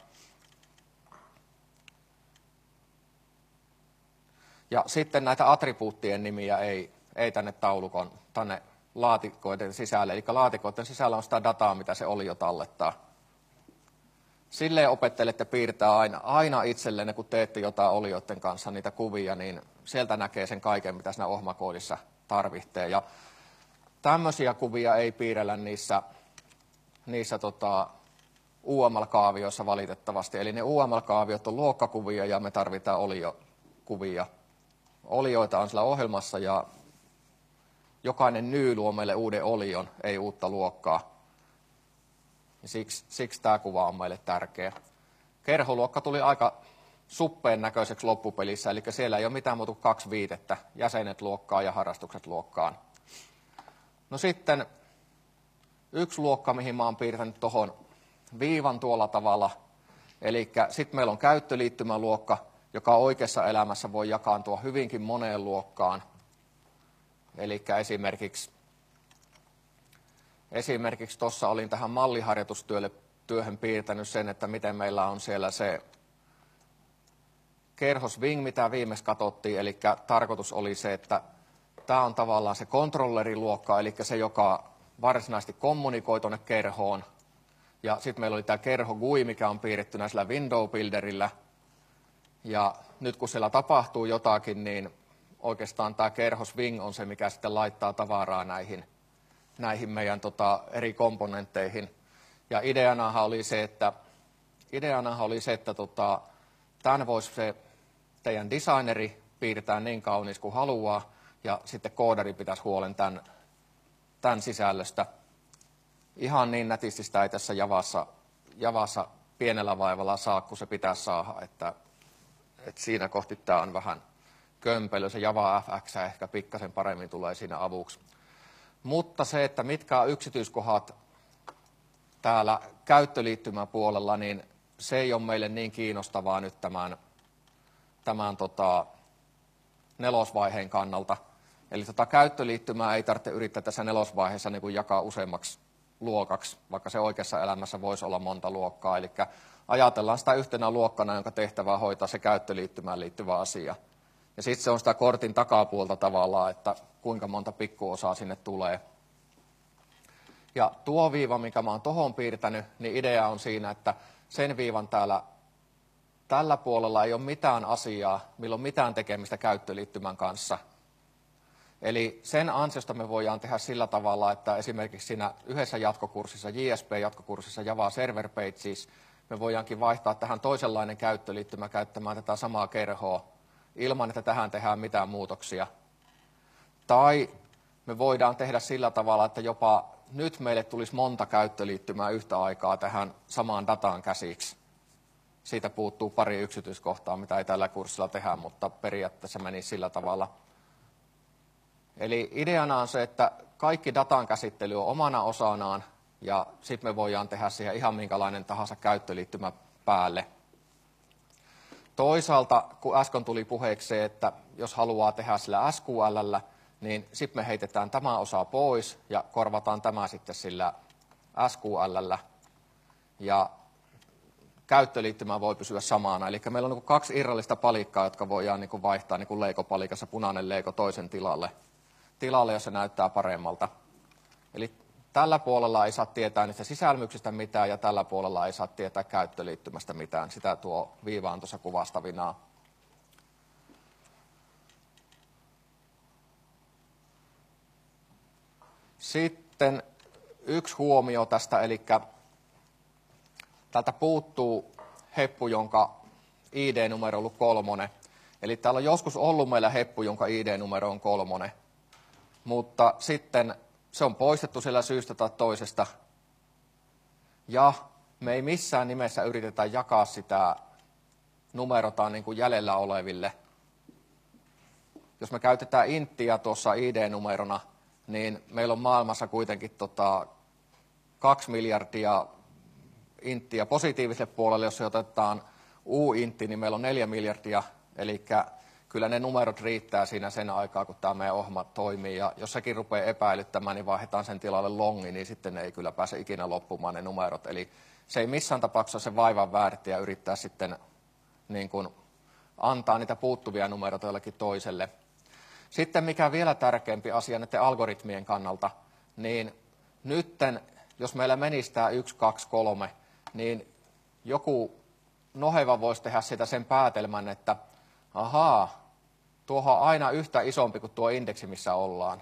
Ja sitten näitä attribuuttien nimiä ei, ei tänne taulukon, tänne laatikoiden sisälle. Eli laatikoiden sisällä on sitä dataa, mitä se olio tallettaa. Silleen opettelette piirtää aina, aina itsellenne, kun teette jotain olioiden kanssa niitä kuvia, niin sieltä näkee sen kaiken, mitä siinä ohjelmakoodissa tarvitsee. Ja tämmöisiä kuvia ei piirrellä niissä, niissä tota, U M L-kaavioissa valitettavasti. Eli ne U M L-kaaviot on luokkakuvia ja me tarvitaan oliokuvia. Olioita on sillä ohjelmassa ja jokainen ny luo meille uuden olion, ei uutta luokkaa. Ja siksi, siksi tämä kuva on meille tärkeä. Kerholuokka tuli aika suppeen näköiseksi loppupelissä, eli siellä ei ole mitään muuta kuin kaksi viitettä, jäsenet luokkaan ja harrastukset luokkaan. No sitten yksi luokka, mihin mä oon piirtänyt tuohon viivan tuolla tavalla, eli sitten meillä on käyttöliittymäluokka, joka oikeassa elämässä voi jakaantua hyvinkin moneen luokkaan. Eli esimerkiksi, esimerkiksi tuossa olin tähän malliharjoitustyöhön piirtänyt sen, että miten meillä on siellä se kerhoswing, mitä viimeksi katsottiin. Eli tarkoitus oli se, että tämä on tavallaan se kontrolleriluokka, eli se, joka varsinaisesti kommunikoi tuonne kerhoon. Ja sitten meillä oli tämä kerho G U I, mikä on piirrettynä sillä window builderillä. Ja nyt kun siellä tapahtuu jotakin, niin oikeastaan tämä kerhoswing on se, mikä sitten laittaa tavaraa näihin, näihin meidän tota, eri komponentteihin. Ja ideanahan oli se, että, ideanahan oli se, että tota, tämän voisi se teidän designeri piirtää niin kaunis kuin haluaa, ja sitten koodari pitäisi huolen tämän, tämän sisällöstä. Ihan niin nätisti sitä ei tässä Javassa, Javassa pienellä vaivalla saa, kun se pitäisi saada, että Et siinä kohti tämä on vähän kömpelö, se Java F X ehkä pikkasen paremmin tulee siinä avuksi. Mutta se, että mitkä on yksityiskohdat täällä käyttöliittymäpuolella, niin se ei ole meille niin kiinnostavaa nyt tämän, tämän tota, nelosvaiheen kannalta. Eli tota käyttöliittymää ei tarvitse yrittää tässä nelosvaiheessa niin kuin jakaa useammaksi luokaksi, vaikka se oikeassa elämässä voisi olla monta luokkaa. Eli ajatellaan sitä yhtenä luokkana, jonka tehtävä hoitaa se käyttöliittymään liittyvä asia. Ja sitten se on sitä kortin takapuolta tavallaan, että kuinka monta pikkuosaa sinne tulee. Ja tuo viiva, mikä mä oon tohon piirtänyt, niin idea on siinä, että sen viivan täällä, tällä puolella ei ole mitään asiaa, millä on mitään tekemistä käyttöliittymän kanssa. Eli sen ansiosta me voidaan tehdä sillä tavalla, että esimerkiksi siinä yhdessä jatkokurssissa, J S P-jatkokurssissa Java Server Pages, me voidaankin vaihtaa tähän toisenlainen käyttöliittymä käyttämään tätä samaa kerhoa ilman, että tähän tehdään mitään muutoksia. Tai me voidaan tehdä sillä tavalla, että jopa nyt meille tulisi monta käyttöliittymää yhtä aikaa tähän samaan dataan käsiksi. Siitä puuttuu pari yksityiskohtaa, mitä ei tällä kurssilla tehdä, mutta periaatteessa meni sillä tavalla. Eli ideana on se, että kaikki datan käsittely on omana osanaan, ja sitten me voidaan tehdä siihen ihan minkälainen tahansa käyttöliittymä päälle. Toisaalta, kun äsken tuli puheeksi se, että jos haluaa tehdä sillä S Q L:llä, niin sitten me heitetään tämä osa pois ja korvataan tämä sitten sillä S Q L:llä. Ja käyttöliittymä voi pysyä samana. Eli meillä on niin kuin kaksi irrallista palikkaa, jotka voidaan niin kuin vaihtaa niin kuin Lego-palikassa punainen Lego toisen tilalle, tilalle, jos se näyttää paremmalta. Eli tällä puolella ei saa tietää niistä sisälmyksistä mitään ja tällä puolella ei saa tietää käyttöliittymästä mitään. Sitä tuo viiva on tuossa kuvastavinaa. Sitten yksi huomio tästä, eli täältä puuttuu heppu, jonka I D-numero on ollut kolmonen. Eli täällä on joskus ollut meillä heppu, jonka I D-numero on kolmonen. Mutta sitten se on poistettu sillä syystä tai toisesta. Ja me ei missään nimessä yritetä jakaa sitä numerotaan niin kuin jäljellä oleville. Jos me käytetään inttiä tuossa I D-numerona, niin meillä on maailmassa kuitenkin tota kaksi miljardia inttiä positiiviselle puolelle. Jos otetaan U-intti, niin meillä on neljä miljardia. Eli kyllä ne numerot riittää siinä sen aikaa, kun tämä meidän ohjelma toimii. Ja jos sekin rupeaa epäilyttämään, niin vaihdetaan sen tilalle longi, niin sitten ne ei kyllä pääse ikinä loppumaan ne numerot. Eli se ei missään tapauksessa se vaivan väärti ja yrittää sitten niin kuin antaa niitä puuttuvia numeroita jollekin toiselle. Sitten mikä vielä tärkeämpi asia näiden algoritmien kannalta, niin nytten, jos meillä menisi tämä yksi, kaksi, kolme, niin joku noheva voisi tehdä sitä sen päätelmän, että ahaa, tuohon on aina yhtä isompi kuin tuo indeksi, missä ollaan.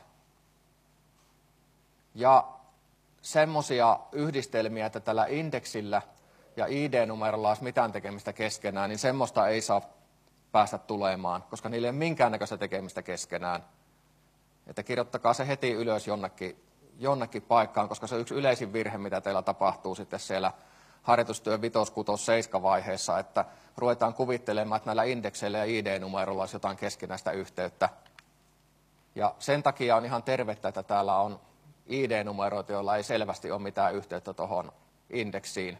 Ja semmoisia yhdistelmiä, että tällä indeksillä ja I D-numerolla olisi mitään tekemistä keskenään, niin semmoista ei saa päästä tulemaan, koska niillä ei ole minkäännäköistä tekemistä keskenään. Että kirjoittakaa se heti ylös jonnekin, jonnekin paikkaan, koska se on yksi yleisin virhe, mitä teillä tapahtuu sitten siellä harjoitustyön vitos, kutos, seiska vaiheessa, että ruvetaan kuvittelemaan, että näillä indekseillä ja I D-numerolla olisi jotain keskinäistä yhteyttä. Ja sen takia on ihan tervettä, että täällä on I D-numeroita, joilla ei selvästi ole mitään yhteyttä tuohon indeksiin.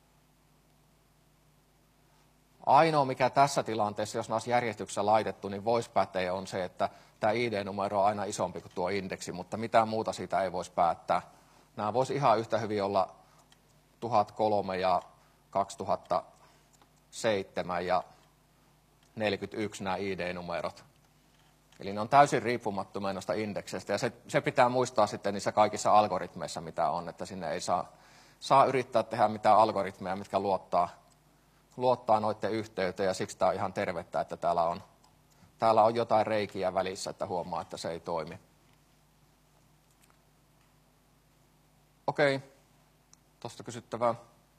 Ainoa, mikä tässä tilanteessa, jos nämä olisi järjestyksessä laitettu, niin voisi päteä on se, että tämä I D-numero on aina isompi kuin tuo indeksi, mutta mitään muuta siitä ei voisi päättää. Nämä voisi ihan yhtä hyvin olla tuhat kolme ja kaksituhattaseitsemän ja neljäkymmentäyksi nämä I D-numerot. Eli ne on täysin riippumattomia noista indekseistä, ja se, se pitää muistaa sitten niissä kaikissa algoritmeissa, mitä on, että sinne ei saa, saa yrittää tehdä mitään algoritmeja, mitkä luottaa, luottaa noiden yhteyteen, ja siksi tämä on ihan tervettä, että täällä on, täällä on jotain reikiä välissä, että huomaa, että se ei toimi. Okei, tuosta kysyttävää.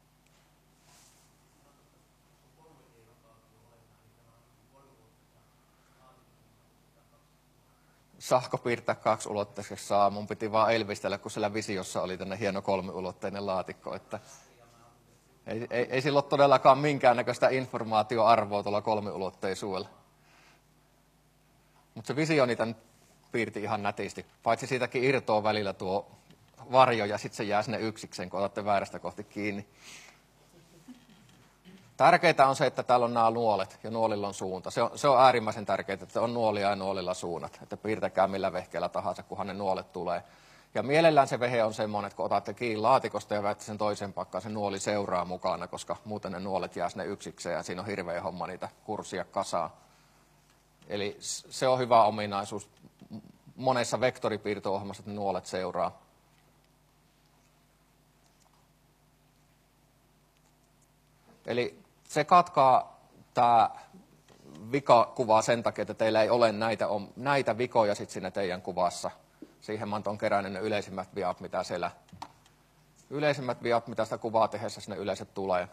Saako piirtää kaksiulotteiseksi? Saa. Mun piti vaan elvistellä, kun siellä visiossa oli tänne hieno kolmiulotteinen laatikko. Että ei, ei, ei sillä ole todellakaan minkäännäköistä informaatioarvoa tuolla kolmiulotteisuudella. Mutta se visio niitä nyt piirti ihan nätisti. Paitsi siitäkin irtoaa välillä tuo varjo ja sitten se jää sinne yksikseen, kun otatte väärästä kohti kiinni. Tärkeintä on se, että täällä on nämä nuolet ja nuolilla on suunta. Se on, se on äärimmäisen tärkeää, että on nuolia ja nuolilla suunnat. Että piirtäkää millä vehkeellä tahansa, kunhan ne nuolet tulee. Ja mielellään se vehe on semmoinen, että kun otatte kiinni laatikosta ja väitte sen toiseen paikkaan, se nuoli seuraa mukana, koska muuten ne nuolet jää sinne yksikseen ja siinä on hirveä homma niitä kurssia kasaa. Eli se on hyvä ominaisuus monessa vektoripiirto-ohjelmassa, että ne nuolet seuraa. Eli se katkaa tämä vikakuvaa sen takia, että teillä ei ole näitä, on, näitä vikoja sit siinä teidän kuvassa. Siihen mä oon kerännyt ne yleisimmät viat, mitä siellä, yleisimmät viat, mitä sitä kuvaa tehdessä sinne yleensä tulee.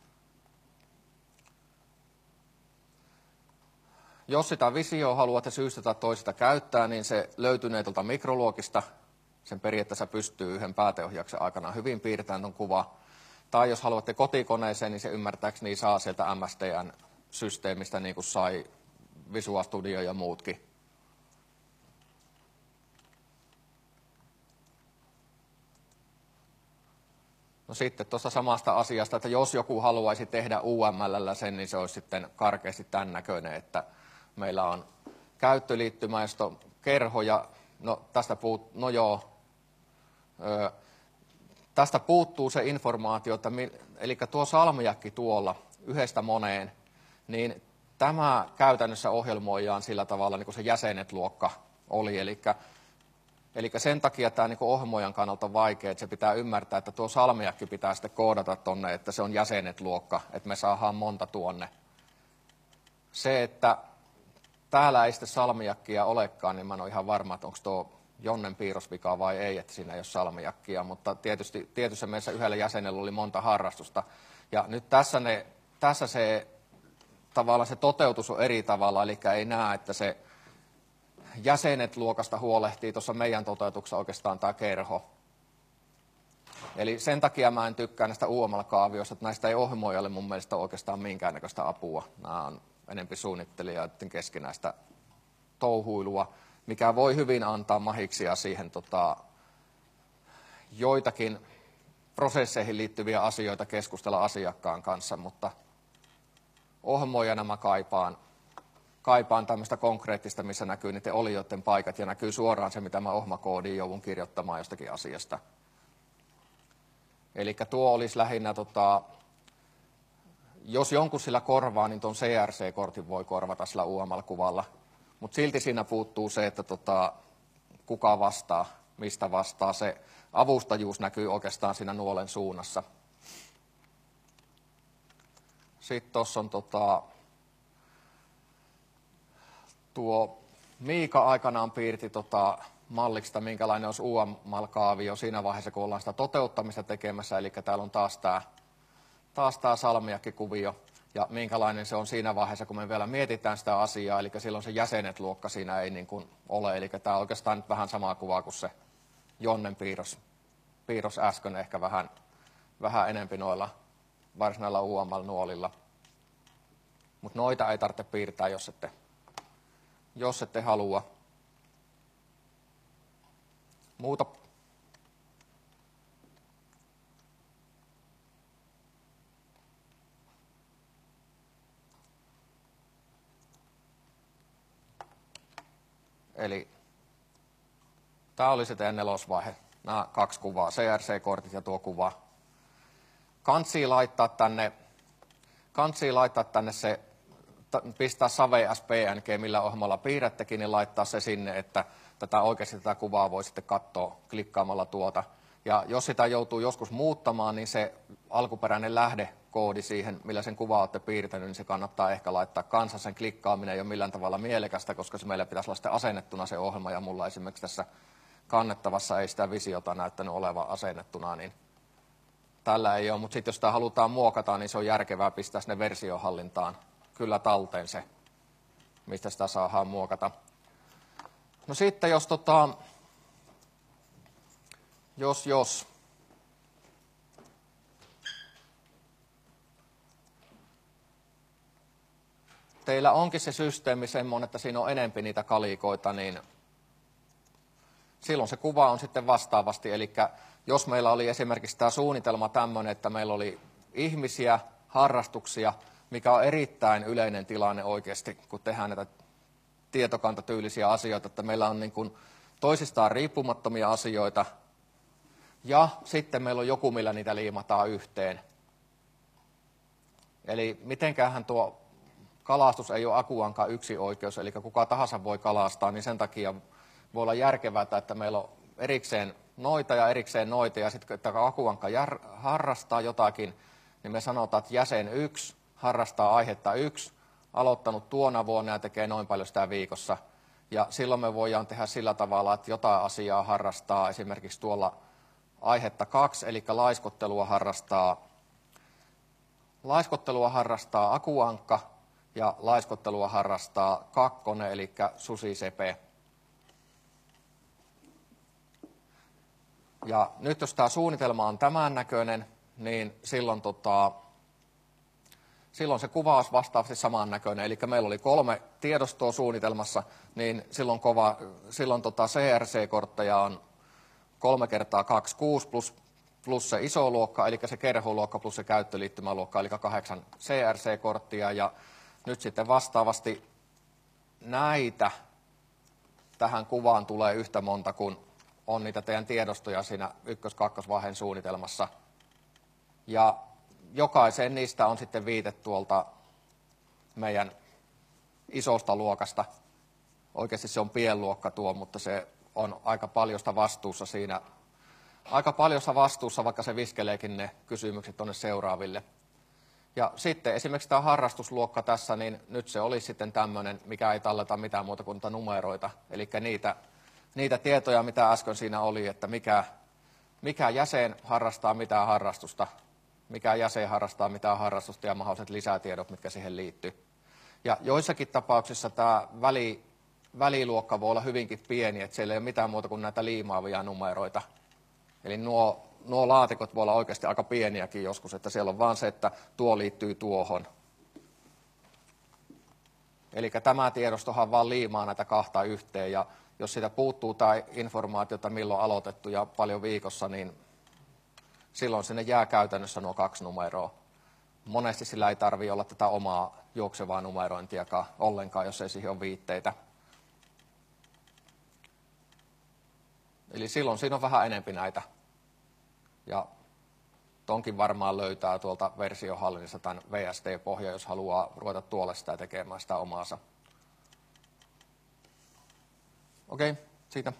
Jos sitä visioa haluatte syystä tai toisesta käyttää, niin se löytynee tuolta mikroluokista. Sen periaatteessa pystyy yhden pääteohjauksen aikana hyvin piirtämään tuon kuva. Tai jos haluatte kotikoneeseen, niin se ymmärtääkseni saa sieltä M S D N-systeemistä, niin kuin sai Visual Studio ja muutkin. No sitten tuosta samasta asiasta, että jos joku haluaisi tehdä U M L:llä sen, niin se olisi sitten karkeasti tämän näköinen, että meillä on käyttöliittymä, josta on kerho ja no tästä puut, no joo, öö, tästä puuttuu se informaatio, että mi, eli tuo salmiakki tuolla yhdestä moneen, niin tämä käytännössä ohjelmoidaan sillä tavalla, niin kuin se jäsenet-luokka oli, eli Eli sen takia tämä niin ohjelmoijan kannalta on vaikea, että se pitää ymmärtää, että tuo salmiakki pitää sitten koodata tuonne, että se on jäsenet-luokka, että me saadaan monta tuonne. Se, että täällä ei sitten salmiakkia olekaan, niin mä en ole ihan varma, että onko tuo Jonnen piirrosvika vai ei, että siinä ei ole salmiakkia, mutta tietysti tietyssä mielessä yhdellä jäsenellä oli monta harrastusta. Ja nyt tässä, ne, tässä se, tavallaan se toteutus on eri tavalla, eli ei näe, että se jäsenet luokasta huolehtii tuossa meidän toteutuksessa oikeastaan tämä kerho. Eli sen takia mä en tykkää näistä U M L-kaavioista, että näistä ei ohjelmoijalle mun mielestä ole oikeastaan minkäännäköistä apua. Nämä on enempi suunnittelijoiden keskinäistä touhuilua, mikä voi hyvin antaa mahiksia siihen tota, joitakin prosesseihin liittyviä asioita keskustella asiakkaan kanssa, mutta ohjelmoijana mä kaipaan Kaipaan tämmöistä konkreettista, missä näkyy niiden olijoiden paikat ja näkyy suoraan se, mitä mä ohjelmakoodiin joudun kirjoittamaan jostakin asiasta. Eli tuo olisi lähinnä, tota, jos jonkun sillä korvaa, niin tuon C R C-kortin voi korvata sillä U M L-kuvalla. Mutta silti siinä puuttuu se, että tota, kuka vastaa, mistä vastaa. Se avustajuus näkyy oikeastaan siinä nuolen suunnassa. Sitten tuossa on tota, tuo Miika aikanaan piirti tota malliksi, minkälainen olisi U M L-kaavio siinä vaiheessa, kun ollaan sitä toteuttamista tekemässä. Eli täällä on taas tämä taas tämä salmiakkikuvio ja minkälainen se on siinä vaiheessa, kun me vielä mietitään sitä asiaa. Eli silloin se jäsenet-luokka siinä ei niin kuin ole. Eli tämä on oikeastaan nyt vähän samaa kuvaa kuin se Jonnen piirros, piirros äsken, ehkä vähän, vähän enempi noilla varsinailla U M L-nuolilla. Mutta noita ei tarvitse piirtää, jos ette jos ette halua. Muuta. Eli tämä oli se teidän nelosvaihe. Nämä kaksi kuvaa, C R C-kortit ja tuo kuva. Kantsii laittaa tänne, kantsii laittaa tänne se, pistää Save S P N G, millä ohjelmalla piirrättekin, niin laittaa se sinne, että tätä oikeasti tätä kuvaa voi sitten katsoa klikkaamalla tuota. Ja jos sitä joutuu joskus muuttamaan, niin se alkuperäinen lähdekoodi siihen, millä sen kuvaa olette piirtänyt, niin se kannattaa ehkä laittaa kanssa. Sen klikkaaminen ei ole millään tavalla mielekästä, koska se meillä pitäisi olla sitten asennettuna se ohjelma, ja mulla esimerkiksi tässä kannettavassa ei sitä visiota näyttänyt olevan asennettuna, niin tällä ei ole. Mutta sitten jos sitä halutaan muokata, niin se on järkevää pistää sinne versiohallintaan kyllä talteen se, mistä sitä saadaan muokata. No sitten jos tota, jos jos teillä onkin se systeemi semmoinen, että siinä on enempi niitä kalikoita, niin silloin se kuva on sitten vastaavasti. Eli jos meillä oli esimerkiksi tämä suunnitelma tämmöinen, että meillä oli ihmisiä, harrastuksia, mikä on erittäin yleinen tilanne oikeasti, kun tehdään näitä tietokantatyylisiä asioita, että meillä on niin kuin toisistaan riippumattomia asioita, ja sitten meillä on joku, millä niitä liimataan yhteen. Eli mitenkähän tuo kalastus ei ole Akuankan yksi oikeus, eli kuka tahansa voi kalastaa, niin sen takia voi olla järkevää, että meillä on erikseen noita ja erikseen noita, ja sitten että Akuanka harrastaa jotakin, niin me sanotaan, että jäsen yksi harrastaa aihetta yksi, aloittanut tuona vuonna ja tekee noin paljon sitä viikossa. Ja silloin me voidaan tehdä sillä tavalla, että jotain asiaa harrastaa esimerkiksi tuolla aihetta kaksi, eli laiskottelua harrastaa, laiskottelua harrastaa akuankka ja laiskottelua harrastaa kakkonen, eli susisepe. Ja nyt jos tämä suunnitelma on tämän näköinen, niin silloin, tota, silloin se kuvaus vastaavasti samannäköinen. Eli meillä oli kolme tiedostoa suunnitelmassa, niin silloin, kova, silloin tota C R C-kortteja on kolme kertaa kaksikymmentäkuusi plus, plus se iso luokka, eli se kerholuokka plus se käyttöliittymäluokka, eli kahdeksan C R C-korttia. Ja nyt sitten vastaavasti näitä tähän kuvaan tulee yhtä monta kuin on niitä teidän tiedostoja siinä ykkös-kakkosvaiheen suunnitelmassa. Ja jokaiseen niistä on sitten viite tuolta meidän isosta luokasta. Oikeasti se on pienluokka tuo, mutta se on aika paljosta vastuussa siinä. Aika paljosta vastuussa, vaikka se viskeleekin ne kysymykset tuonne seuraaville. Ja sitten esimerkiksi tämä harrastusluokka tässä, niin nyt se olisi sitten tämmöinen, mikä ei talleta mitään muuta kuin numeroita. Eli niitä, niitä tietoja, mitä äsken siinä oli, että mikä, mikä jäsen harrastaa mitään harrastusta, mikä jäsen harrastaa mitään harrastusta ja mahdolliset lisätiedot, mitkä siihen liittyy. Ja joissakin tapauksissa tämä väli, väliluokka voi olla hyvinkin pieni, että siellä ei ole mitään muuta kuin näitä liimaavia numeroita. Eli nuo, nuo laatikot voi olla oikeasti aika pieniäkin joskus, että siellä on vaan se, että tuo liittyy tuohon. Eli tämä tiedostohan vaan liimaa näitä kahta yhteen, ja jos siitä puuttuu tämä informaatiota, milloin aloitettu ja paljon viikossa, niin silloin sinne jää käytännössä nuo kaksi numeroa. Monesti sillä ei tarvitse olla tätä omaa juoksevaa numerointiakaan ollenkaan, jos ei siihen ole viitteitä. Eli silloin siinä on vähän enempi näitä. Ja tonkin varmaan löytää tuolta versiohallinnista tämän V S T-pohja, jos haluaa ruveta tuolle sitä tekemään sitä omaansa. Okei, siitä.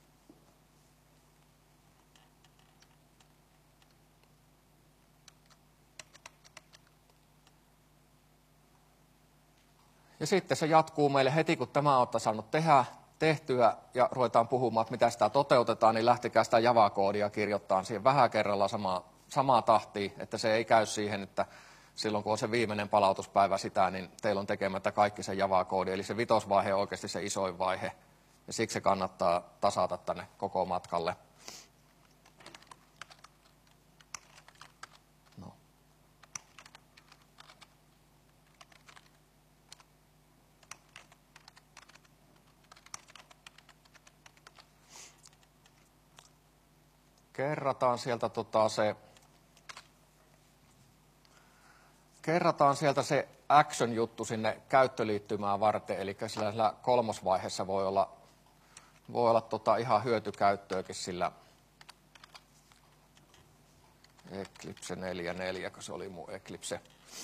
Ja sitten se jatkuu meille heti, kun tämä olette saanut tehdä, tehtyä ja ruvetaan puhumaan, että mitä sitä toteutetaan, niin lähtekää sitä Java-koodia kirjoittamaan siihen vähän kerralla samaa, samaa tahtia, että se ei käy siihen, että silloin kun on se viimeinen palautuspäivä sitä, niin teillä on tekemättä kaikki se Java-koodi, eli se vitosvaihe on oikeasti se isoin vaihe, ja siksi se kannattaa tasata tänne koko matkalle. No. Kerrataan sieltä tota se, kerrataan sieltä se action-juttu sinne käyttöliittymään varten, eli sillä, sillä kolmosvaiheessa voi olla, voi olla tota ihan hyötykäyttöäkin sillä Eclipse neljä piste neljä, kun se oli mun Eclipse.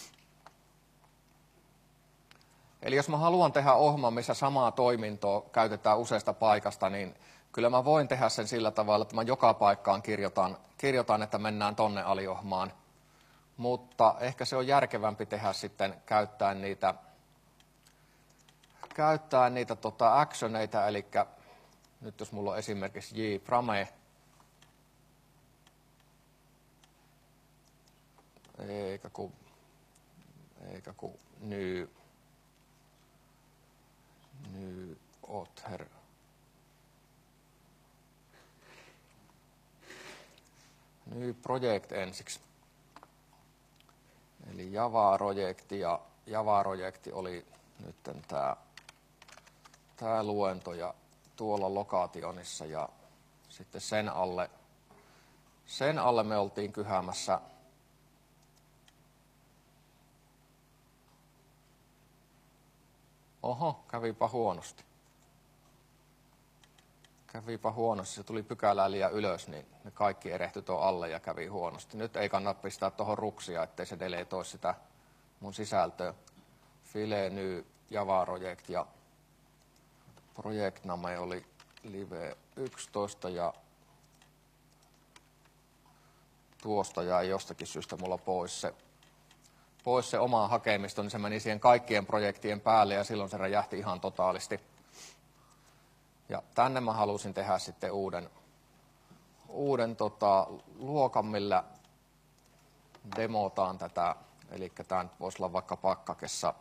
Eli jos mä haluan tehdä ohjelman, missä samaa toimintoa käytetään useasta paikasta, niin kyllä mä voin tehdä sen sillä tavalla, että mä joka paikkaan kirjoitan, kirjoitan että mennään tonne aliohmaan. Mutta ehkä se on järkevämpi tehdä sitten käyttäen niitä, käyttäen niitä tota actioneita, eli nyt jos mulla on esimerkiksi jframe, eikä ku, eikä ku new, new author. New project ensiksi. Eli Java-projekti, ja Java-projekti oli nyt tämä, tämä luento ja tuolla lokationissa, ja sitten sen alle, sen alle me oltiin kyhäämässä oho, kävipä huonosti. Kävipä huonosti, se tuli pykälää liian ylös, niin ne kaikki erehtyi tuon alle ja kävi huonosti. Nyt ei kannata pistää tuohon ruksia, ettei se deletoi sitä mun sisältöä. File ny Java-projekt ja projektname oli live yksitoista ja tuosta jäi jostakin syystä mulla pois se pois se oma hakemisto, niin se meni siihen kaikkien projektien päälle ja silloin se räjähti ihan totaalisti. Ja tänne mä halusin tehdä sitten uuden, uuden tota, luokan, millä demotaan tätä. Eli tämä nyt voisi olla vaikka pakkakessa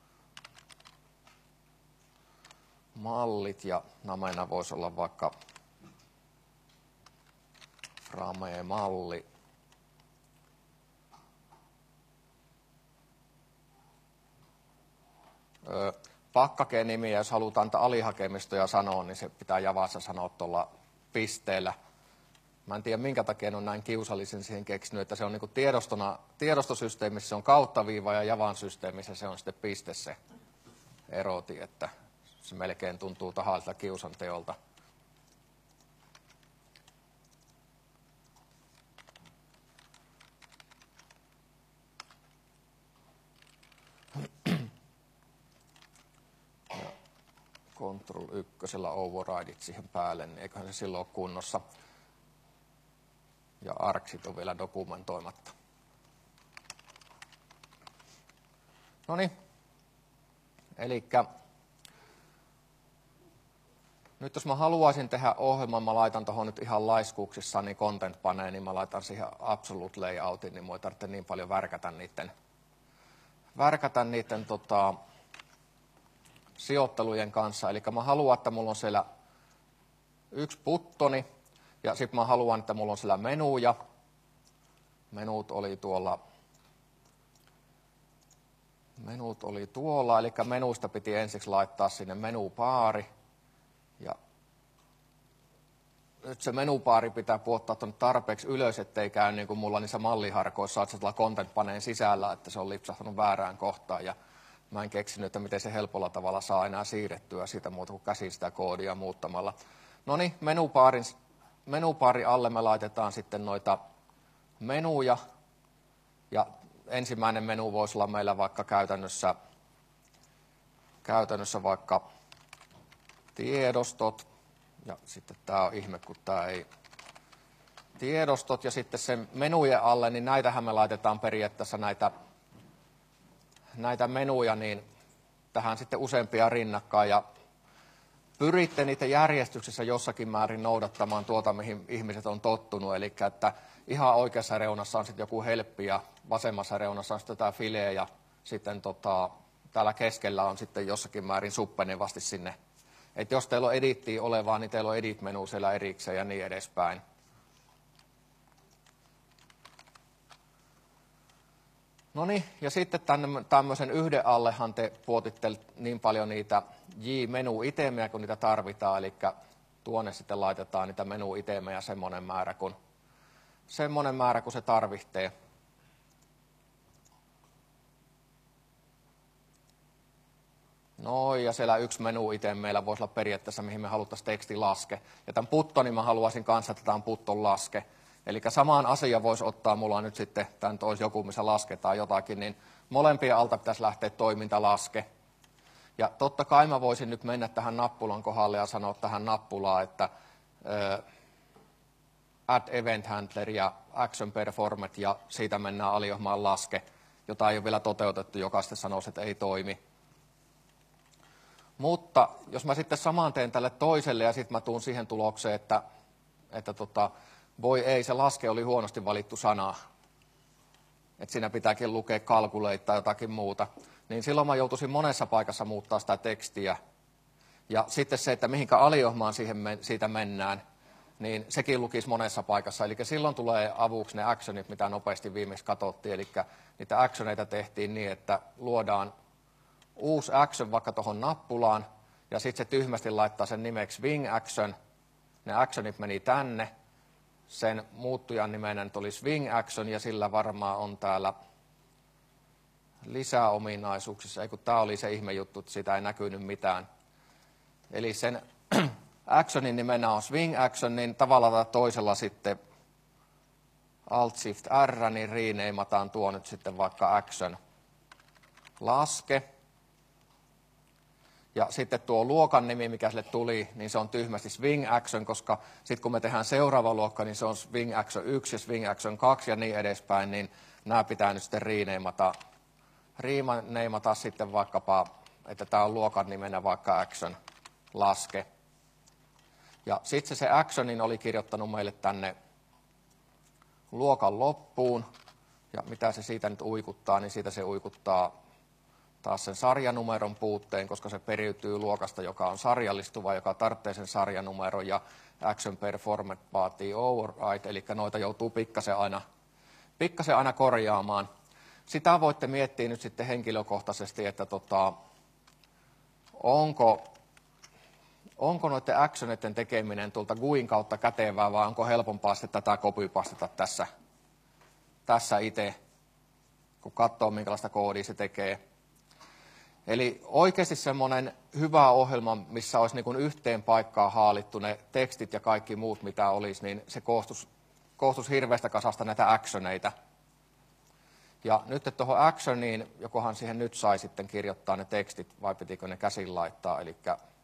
mallit ja namena voisi olla vaikka frame-malli. Öö, pakkakeen nimiä, jos halutaan antaa alihakemistoja sanoa, niin se pitää Javassa sanoa tuolla pisteellä. Mä en tiedä, minkä takia on näin kiusallisen siihen keksinyt, että se on niin tiedostona, tiedostosysteemissä se on kauttaviiva ja Javan systeemissä se on sitten piste se eroti, että se melkein tuntuu tahalliselta kiusanteolta. Control ykkösellä overrideit siihen päälle, niin eiköhän se silloin ole kunnossa. Ja arksit on vielä dokumentoimatta. No niin. Elikkä nyt jos mä haluaisin tehdä ohjelman, mä laitan tuohon nyt ihan laiskuuksissa niin content paneen, niin mä laitan siihen absolute layoutin, niin mua ei tarvitse niin paljon värkätä niiden, värkätä niiden tota, sijoittelujen kanssa. Eli mä haluan, että mulla on siellä yksi buttoni, ja sitten mä haluan, että mulla on siellä menuja. Menut oli tuolla, menut oli tuolla, eli menuista piti ensiksi laittaa sinne menupaari. Ja nyt se menupaari pitää puottaa tuonne tarpeeksi ylös, ettei käy niin kuin mulla niissä malliharkoissa, että se tuolla content-paneen sisällä, että se on lipsahtanut väärään kohtaan. Ja mä en keksinyt, että miten se helpolla tavalla saa enää siirrettyä siitä muuta kuin käsin sitä koodia muuttamalla. No niin, menupaarin, menupaari alle me laitetaan sitten noita menuja. Ja ensimmäinen menu voisi olla meillä vaikka käytännössä, käytännössä vaikka tiedostot. Ja sitten tämä on ihme, kun tämä ei tiedostot. Ja sitten sen menujen alle, niin näitähän me laitetaan periaatteessa näitä näitä menuja niin tähän sitten useampia rinnakkain ja pyritte niitä järjestyksessä jossakin määrin noudattamaan tuota, mihin ihmiset on tottunut. Eli että ihan oikeassa reunassa on sitten joku helppi ja vasemmassa reunassa on sitten tämä filee ja sitten tota, täällä keskellä on sitten jossakin määrin suppenevasti sinne. Että jos teillä on edittiä olevaa, niin teillä on edit-menu siellä erikseen ja niin edespäin. No niin, ja sitten tämmöisen yhden allehan te puotitte niin paljon niitä J-menu-itemejä, kun niitä tarvitaan, eli tuonne sitten laitetaan niitä menu-itemejä semmoinen määrä, kun, semmoinen määrä, kun se tarvitsee. No ja siellä yksi menu-item meillä voisi olla periaatteessa, mihin me haluttaisiin teksti laske. Ja tämän puttonin mä haluaisin kanssa, että tämä on putton laske. Eli samaan asiaan voisi ottaa, mulla nyt sitten, tämä nyt olisi joku, missä lasketaan jotakin, niin molempien alta pitäisi lähteä toimintalaske. Ja totta kai mä voisin nyt mennä tähän nappulan kohdalle ja sanoa tähän nappulaan, että äh, add event handler ja action performet ja siitä mennään aliohmaan laske, jota ei ole vielä toteutettu, joka sitten sanoisi, että ei toimi. Mutta jos mä sitten saman teen tälle toiselle ja sitten mä tuun siihen tulokseen, että, että tota, voi ei, se laske oli huonosti valittu sana. Että siinä pitääkin lukea calculate tai jotakin muuta. Niin silloin mä joutuisin monessa paikassa muuttaa sitä tekstiä. Ja sitten se, että mihinkä aliohmaan siihen, siitä mennään, niin sekin lukisi monessa paikassa. Eli silloin tulee avuksi ne actionit, mitä nopeasti viimeksi katsottiin. Eli niitä actioneita tehtiin niin, että luodaan uusi action vaikka tuohon nappulaan. Ja sitten se tyhmästi laittaa sen nimeksi Wing Action. Ne actionit meni tänne. Sen muuttujan nimenä nyt oli Swing Action, ja sillä varmaan on täällä lisäominaisuuksissa. Ei kun tämä oli se ihme juttu, että siitä ei näkynyt mitään. Eli sen actionin nimenä on Swing Action, niin tavalla tai toisella sitten Alt-Shift-R, niin reneimataan tuo nyt sitten vaikka Action laske. Ja sitten tuo luokan nimi, mikä sille tuli, niin se on tyhmästi Swing Action, koska sitten kun me tehdään seuraava luokka, niin se on Swing Action yksi ja Swing Action kaksi ja niin edespäin, niin nämä pitää nyt sitten reneimata riimaneimata sitten vaikkapa, että tämä on luokan nimenä vaikka action laske. Ja sitten se actionin oli kirjoittanut meille tänne luokan loppuun. Ja mitä se siitä nyt uikuttaa, niin siitä se uikuttaa taas sen sarjanumeron puutteen, koska se periytyy luokasta, joka on sarjallistuva, joka tarvitsee sen sarjanumeron, ja action performed vaatii override, eli noita joutuu pikkasen aina, pikkasen aina korjaamaan. Sitä voitte miettiä nyt sitten henkilökohtaisesti, että tota, onko, onko noiden actioneiden tekeminen tuolta G U In kautta kätevää, vai onko helpompaa sitten tätä copypastata tässä, tässä itse, kun katsoo minkälaista koodia se tekee. Eli oikeasti semmoinen hyvä ohjelma, missä olisi niin kuin yhteen paikkaan haalittu ne tekstit ja kaikki muut, mitä olisi, niin se koostuisi, koostuisi hirveästä kasasta näitä actioneita. Ja nyt tuohon actioniin, jokohan siihen nyt sai sitten kirjoittaa ne tekstit, vai pitikö ne käsin laittaa, eli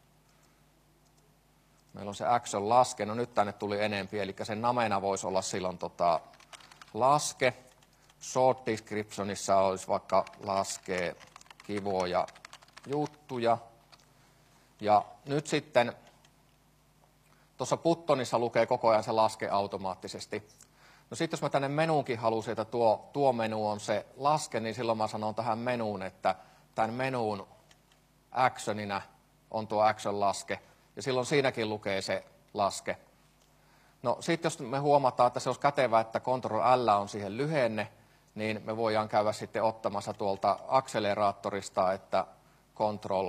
meillä on se action laske, no nyt tänne tuli enempi, eli sen namena voisi olla silloin tota laske. Short descriptionissa olisi vaikka laskee kivoja juttuja. Ja nyt sitten tuossa buttonissa lukee koko ajan se laske automaattisesti. No sitten jos mä tänne menuunkin halusin, että tuo, tuo menu on se laske, niin silloin mä sanon tähän menuun, että tämän menuun actionina on tuo action laske. Ja silloin siinäkin lukee se laske. No sitten jos me huomataan, että se olisi kätevää, että Ctrl L on siihen lyhenne, niin me voidaan käydä sitten ottamassa tuolta akseleraattorista, että Ctrl,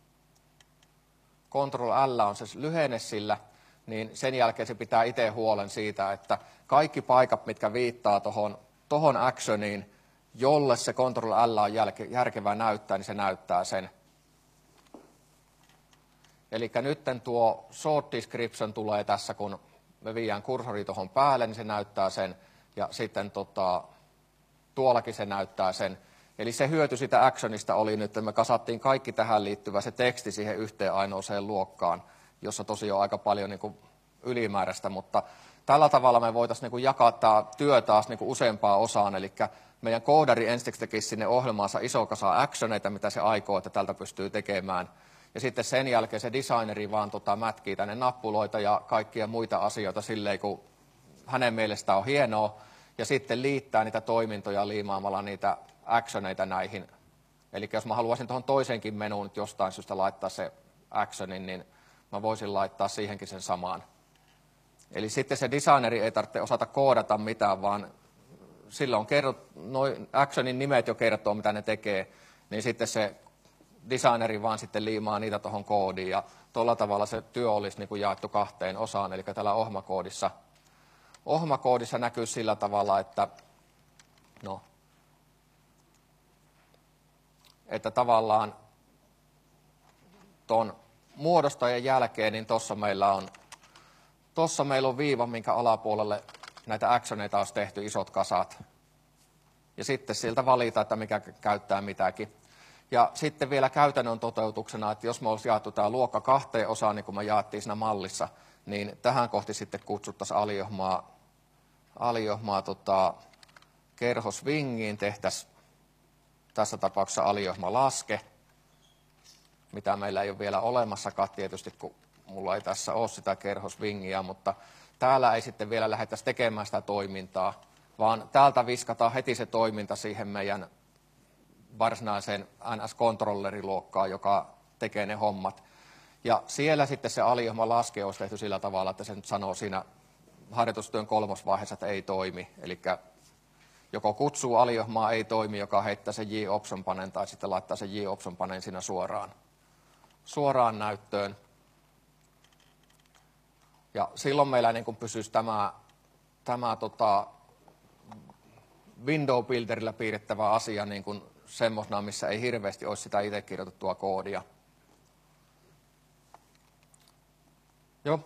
Ctrl L on se lyhenne sillä, niin sen jälkeen se pitää itse huolen siitä, että kaikki paikat, mitkä viittaa tuohon tohon actioniin, jolle se Ctrl L on järkevää näyttää, niin se näyttää sen. Eli nyt tuo short description tulee tässä, kun me viedään kursori tuohon päälle, niin se näyttää sen, ja sitten tota, tuollakin se näyttää sen. Eli se hyöty sitä actionista oli nyt, että me kasattiin kaikki tähän liittyvä se teksti siihen yhteen ainoaseen luokkaan, jossa tosiaan on aika paljon niin kuin ylimääräistä, mutta tällä tavalla me voitaisiin niin kuin jakaa tämä työ taas niin kuin useampaan osaan, eli meidän koodari ensiksi tekisi sinne ohjelmaansa iso kasa actioneita, mitä se aikoo, että tältä pystyy tekemään. Ja sitten sen jälkeen se designeri vaan tota mätkii tänne nappuloita ja kaikkia muita asioita silleen, kun hänen mielestään on hienoa. Ja sitten liittää niitä toimintoja liimaamalla niitä actioneita näihin. Eli jos mä haluaisin tuohon toiseenkin menuun nyt jostain syystä laittaa se actionin, niin mä voisin laittaa siihenkin sen samaan. Eli sitten se designeri ei tarvitse osata koodata mitään, vaan silloin kerrot, noi actionin nimet jo kertoo, mitä ne tekee, niin sitten se designeri vaan sitten liimaa niitä tuohon koodiin, ja tuolla tavalla se työ olisi niin kuin jaettu kahteen osaan, eli tällä ohmakoodissa, ohmakoodissa näkyy sillä tavalla, että, no, että tavallaan tuon muodostajan jälkeen, niin tuossa meillä on, tuossa meillä on viiva, minkä alapuolelle näitä actioneita olisi tehty isot kasat, ja sitten siltä valita, että mikä käyttää mitäkin. Ja sitten vielä käytännön toteutuksena, että jos me olisi jaettu tämä luokka kahteen osaan, niin kuin me jaettiin siinä mallissa, niin tähän kohti sitten kutsuttaisiin aliohmaa, aliohmaa tota, kerhosvingiin, tehtäisiin tässä tapauksessa aliohma laske, mitä meillä ei ole vielä olemassakaan tietysti, kun mulla ei tässä ole sitä kerhosvingiä, mutta täällä ei sitten vielä lähdettäisi tekemään sitä toimintaa, vaan täältä viskataan heti se toiminta siihen meidän varsinaiseen N S-kontrolleriluokkaan, joka tekee ne hommat. Ja siellä sitten se aliohma laske olisi tehty sillä tavalla, että se nyt sanoo siinä harjoitustyön kolmosvaiheessa, että ei toimi. Eli joko kutsuu aliohmaa ei toimi, joka heittää sen J-option panen, tai sitten laittaa sen J-option panen siinä suoraan, suoraan näyttöön. Ja silloin meillä niin kuin pysyisi tämä, tämä tota, Window Builderillä piirrettävä asia niin kuin semmoisena, missä ei hirveästi olisi sitä itse kirjoitettua koodia. Joo.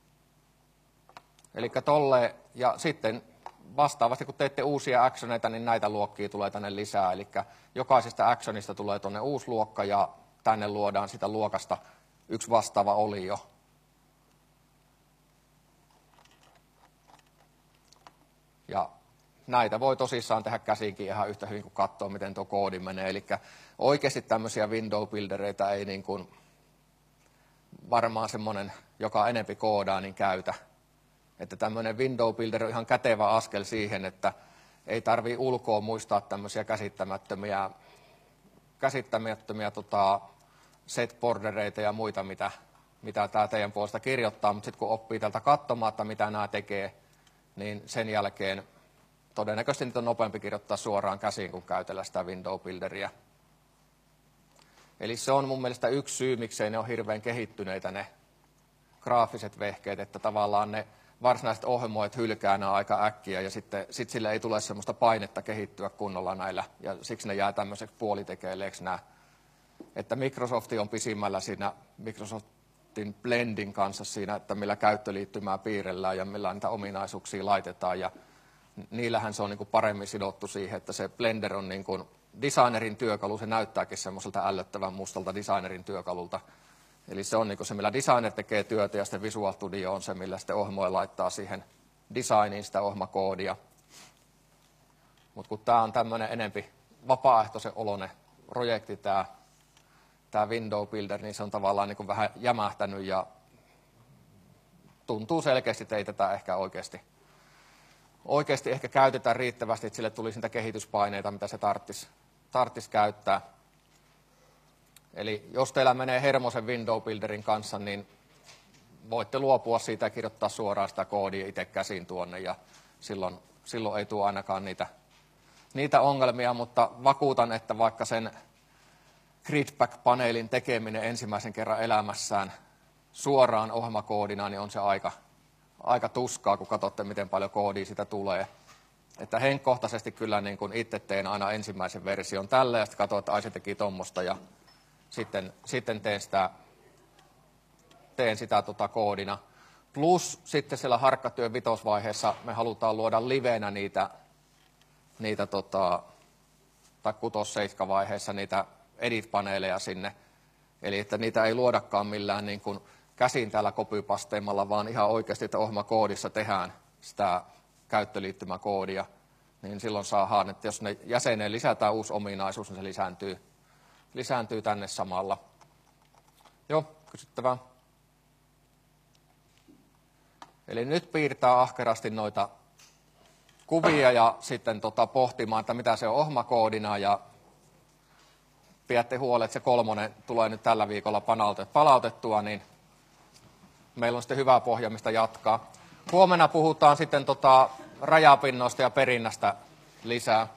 Eli tolle, ja sitten vastaavasti kun teette uusia actioneita, niin näitä luokkia tulee tänne lisää. Eli jokaisesta actionista tulee tuonne uusi luokka, ja tänne luodaan sitä luokasta yksi vastaava olio. Ja näitä voi tosissaan tehdä käsinkin ihan yhtä hyvin kuin katsoa, miten tuo koodi menee. Eli oikeasti tämmöisiä window-buildereita ei niin kuin varmaan semmoinen, joka enempi koodaa, niin käytä. Että tämmöinen window-builder on ihan kätevä askel siihen, että ei tarvitse ulkoa muistaa tämmöisiä käsittämättömiä, käsittämättömiä tota, set-bordereita ja muita, mitä, mitä tämä teidän puolesta kirjoittaa. Mutta sitten kun oppii tältä katsomaan, että mitä nämä tekee, niin sen jälkeen todennäköisesti niitä on nopeampi kirjoittaa suoraan käsiin, kun käytellä sitä window-builderia. Eli se on mun mielestä yksi syy, miksei ne ole hirveän kehittyneitä ne graafiset vehkeet, että tavallaan ne varsinaiset ohjelmoit hylkää nämä aika äkkiä ja sitten sit sille ei tule sellaista painetta kehittyä kunnolla näillä ja siksi ne jää tämmöiseksi puolitekeleeksi nämä. Että Microsoft on pisimmällä siinä Microsoftin Blendin kanssa siinä, että millä käyttöliittymää piirrellään ja millä niitä ominaisuuksia laitetaan ja niillähän se on niin kuin paremmin sidottu siihen, että se Blender on niin kuin designerin työkalu, se näyttääkin semmoiselta ällöttävän mustalta designerin työkalulta. Eli se on niin kuin se, millä designer tekee työtä ja sitten Visual Studio on se, millä sitten ohjelmoja laittaa siihen designiin sitä ohjelmakoodia. Mutta kun tämä on tämmöinen enempi vapaaehtoisen oloinen projekti, tämä, tämä Window Builder, niin se on tavallaan niin kuin vähän jämähtänyt ja tuntuu selkeästi, että ei tätä ehkä oikeasti, oikeasti ehkä käytetään riittävästi, että sille tulisi niitä kehityspaineita, mitä se tarttisi, tarttisi käyttää. Eli jos teillä menee hermosen Window Builderin kanssa, niin voitte luopua siitä ja kirjoittaa suoraan sitä koodia itse käsin tuonne ja silloin, silloin ei tule ainakaan niitä, niitä ongelmia, mutta vakuutan, että vaikka sen Gridback-paneelin tekeminen ensimmäisen kerran elämässään suoraan ohjelmakoodina, niin on se aika, aika tuskaa, kun katsotte, miten paljon koodia sitä tulee. Että henkkohtaisesti kyllä niin kuin itse teen aina ensimmäisen version tälle ja sitten katsoin, että ai se teki tuommoista ja sitten, sitten teen sitä, teen sitä tota koodina. Plus sitten siellä harkkatyön vitosvaiheessa me halutaan luoda livenä niitä, niitä tota, tai kutos-seitsemän-vaiheessa niitä edit-paneeleja sinne. Eli että niitä ei luodakaan millään niin kuin käsin täällä copypasteemalla, vaan ihan oikeasti, että ohjelmakoodissa tehdään sitä käyttöliittymäkoodia. Niin silloin saadaan, että jos ne jäseneen lisätään uusi ominaisuus, niin se lisääntyy, lisääntyy tänne samalla. Joo, kysyttävää. Eli nyt piirtää ahkerasti noita kuvia ja sitten tota pohtimaan, että mitä se on ohjelmakoodina ja pidätte huolen, että se kolmonen tulee nyt tällä viikolla palautettua, niin meillä on sitten hyvä pohja, mistä jatkaa. Huomenna puhutaan sitten tota rajapinnoista ja perinnästä lisää.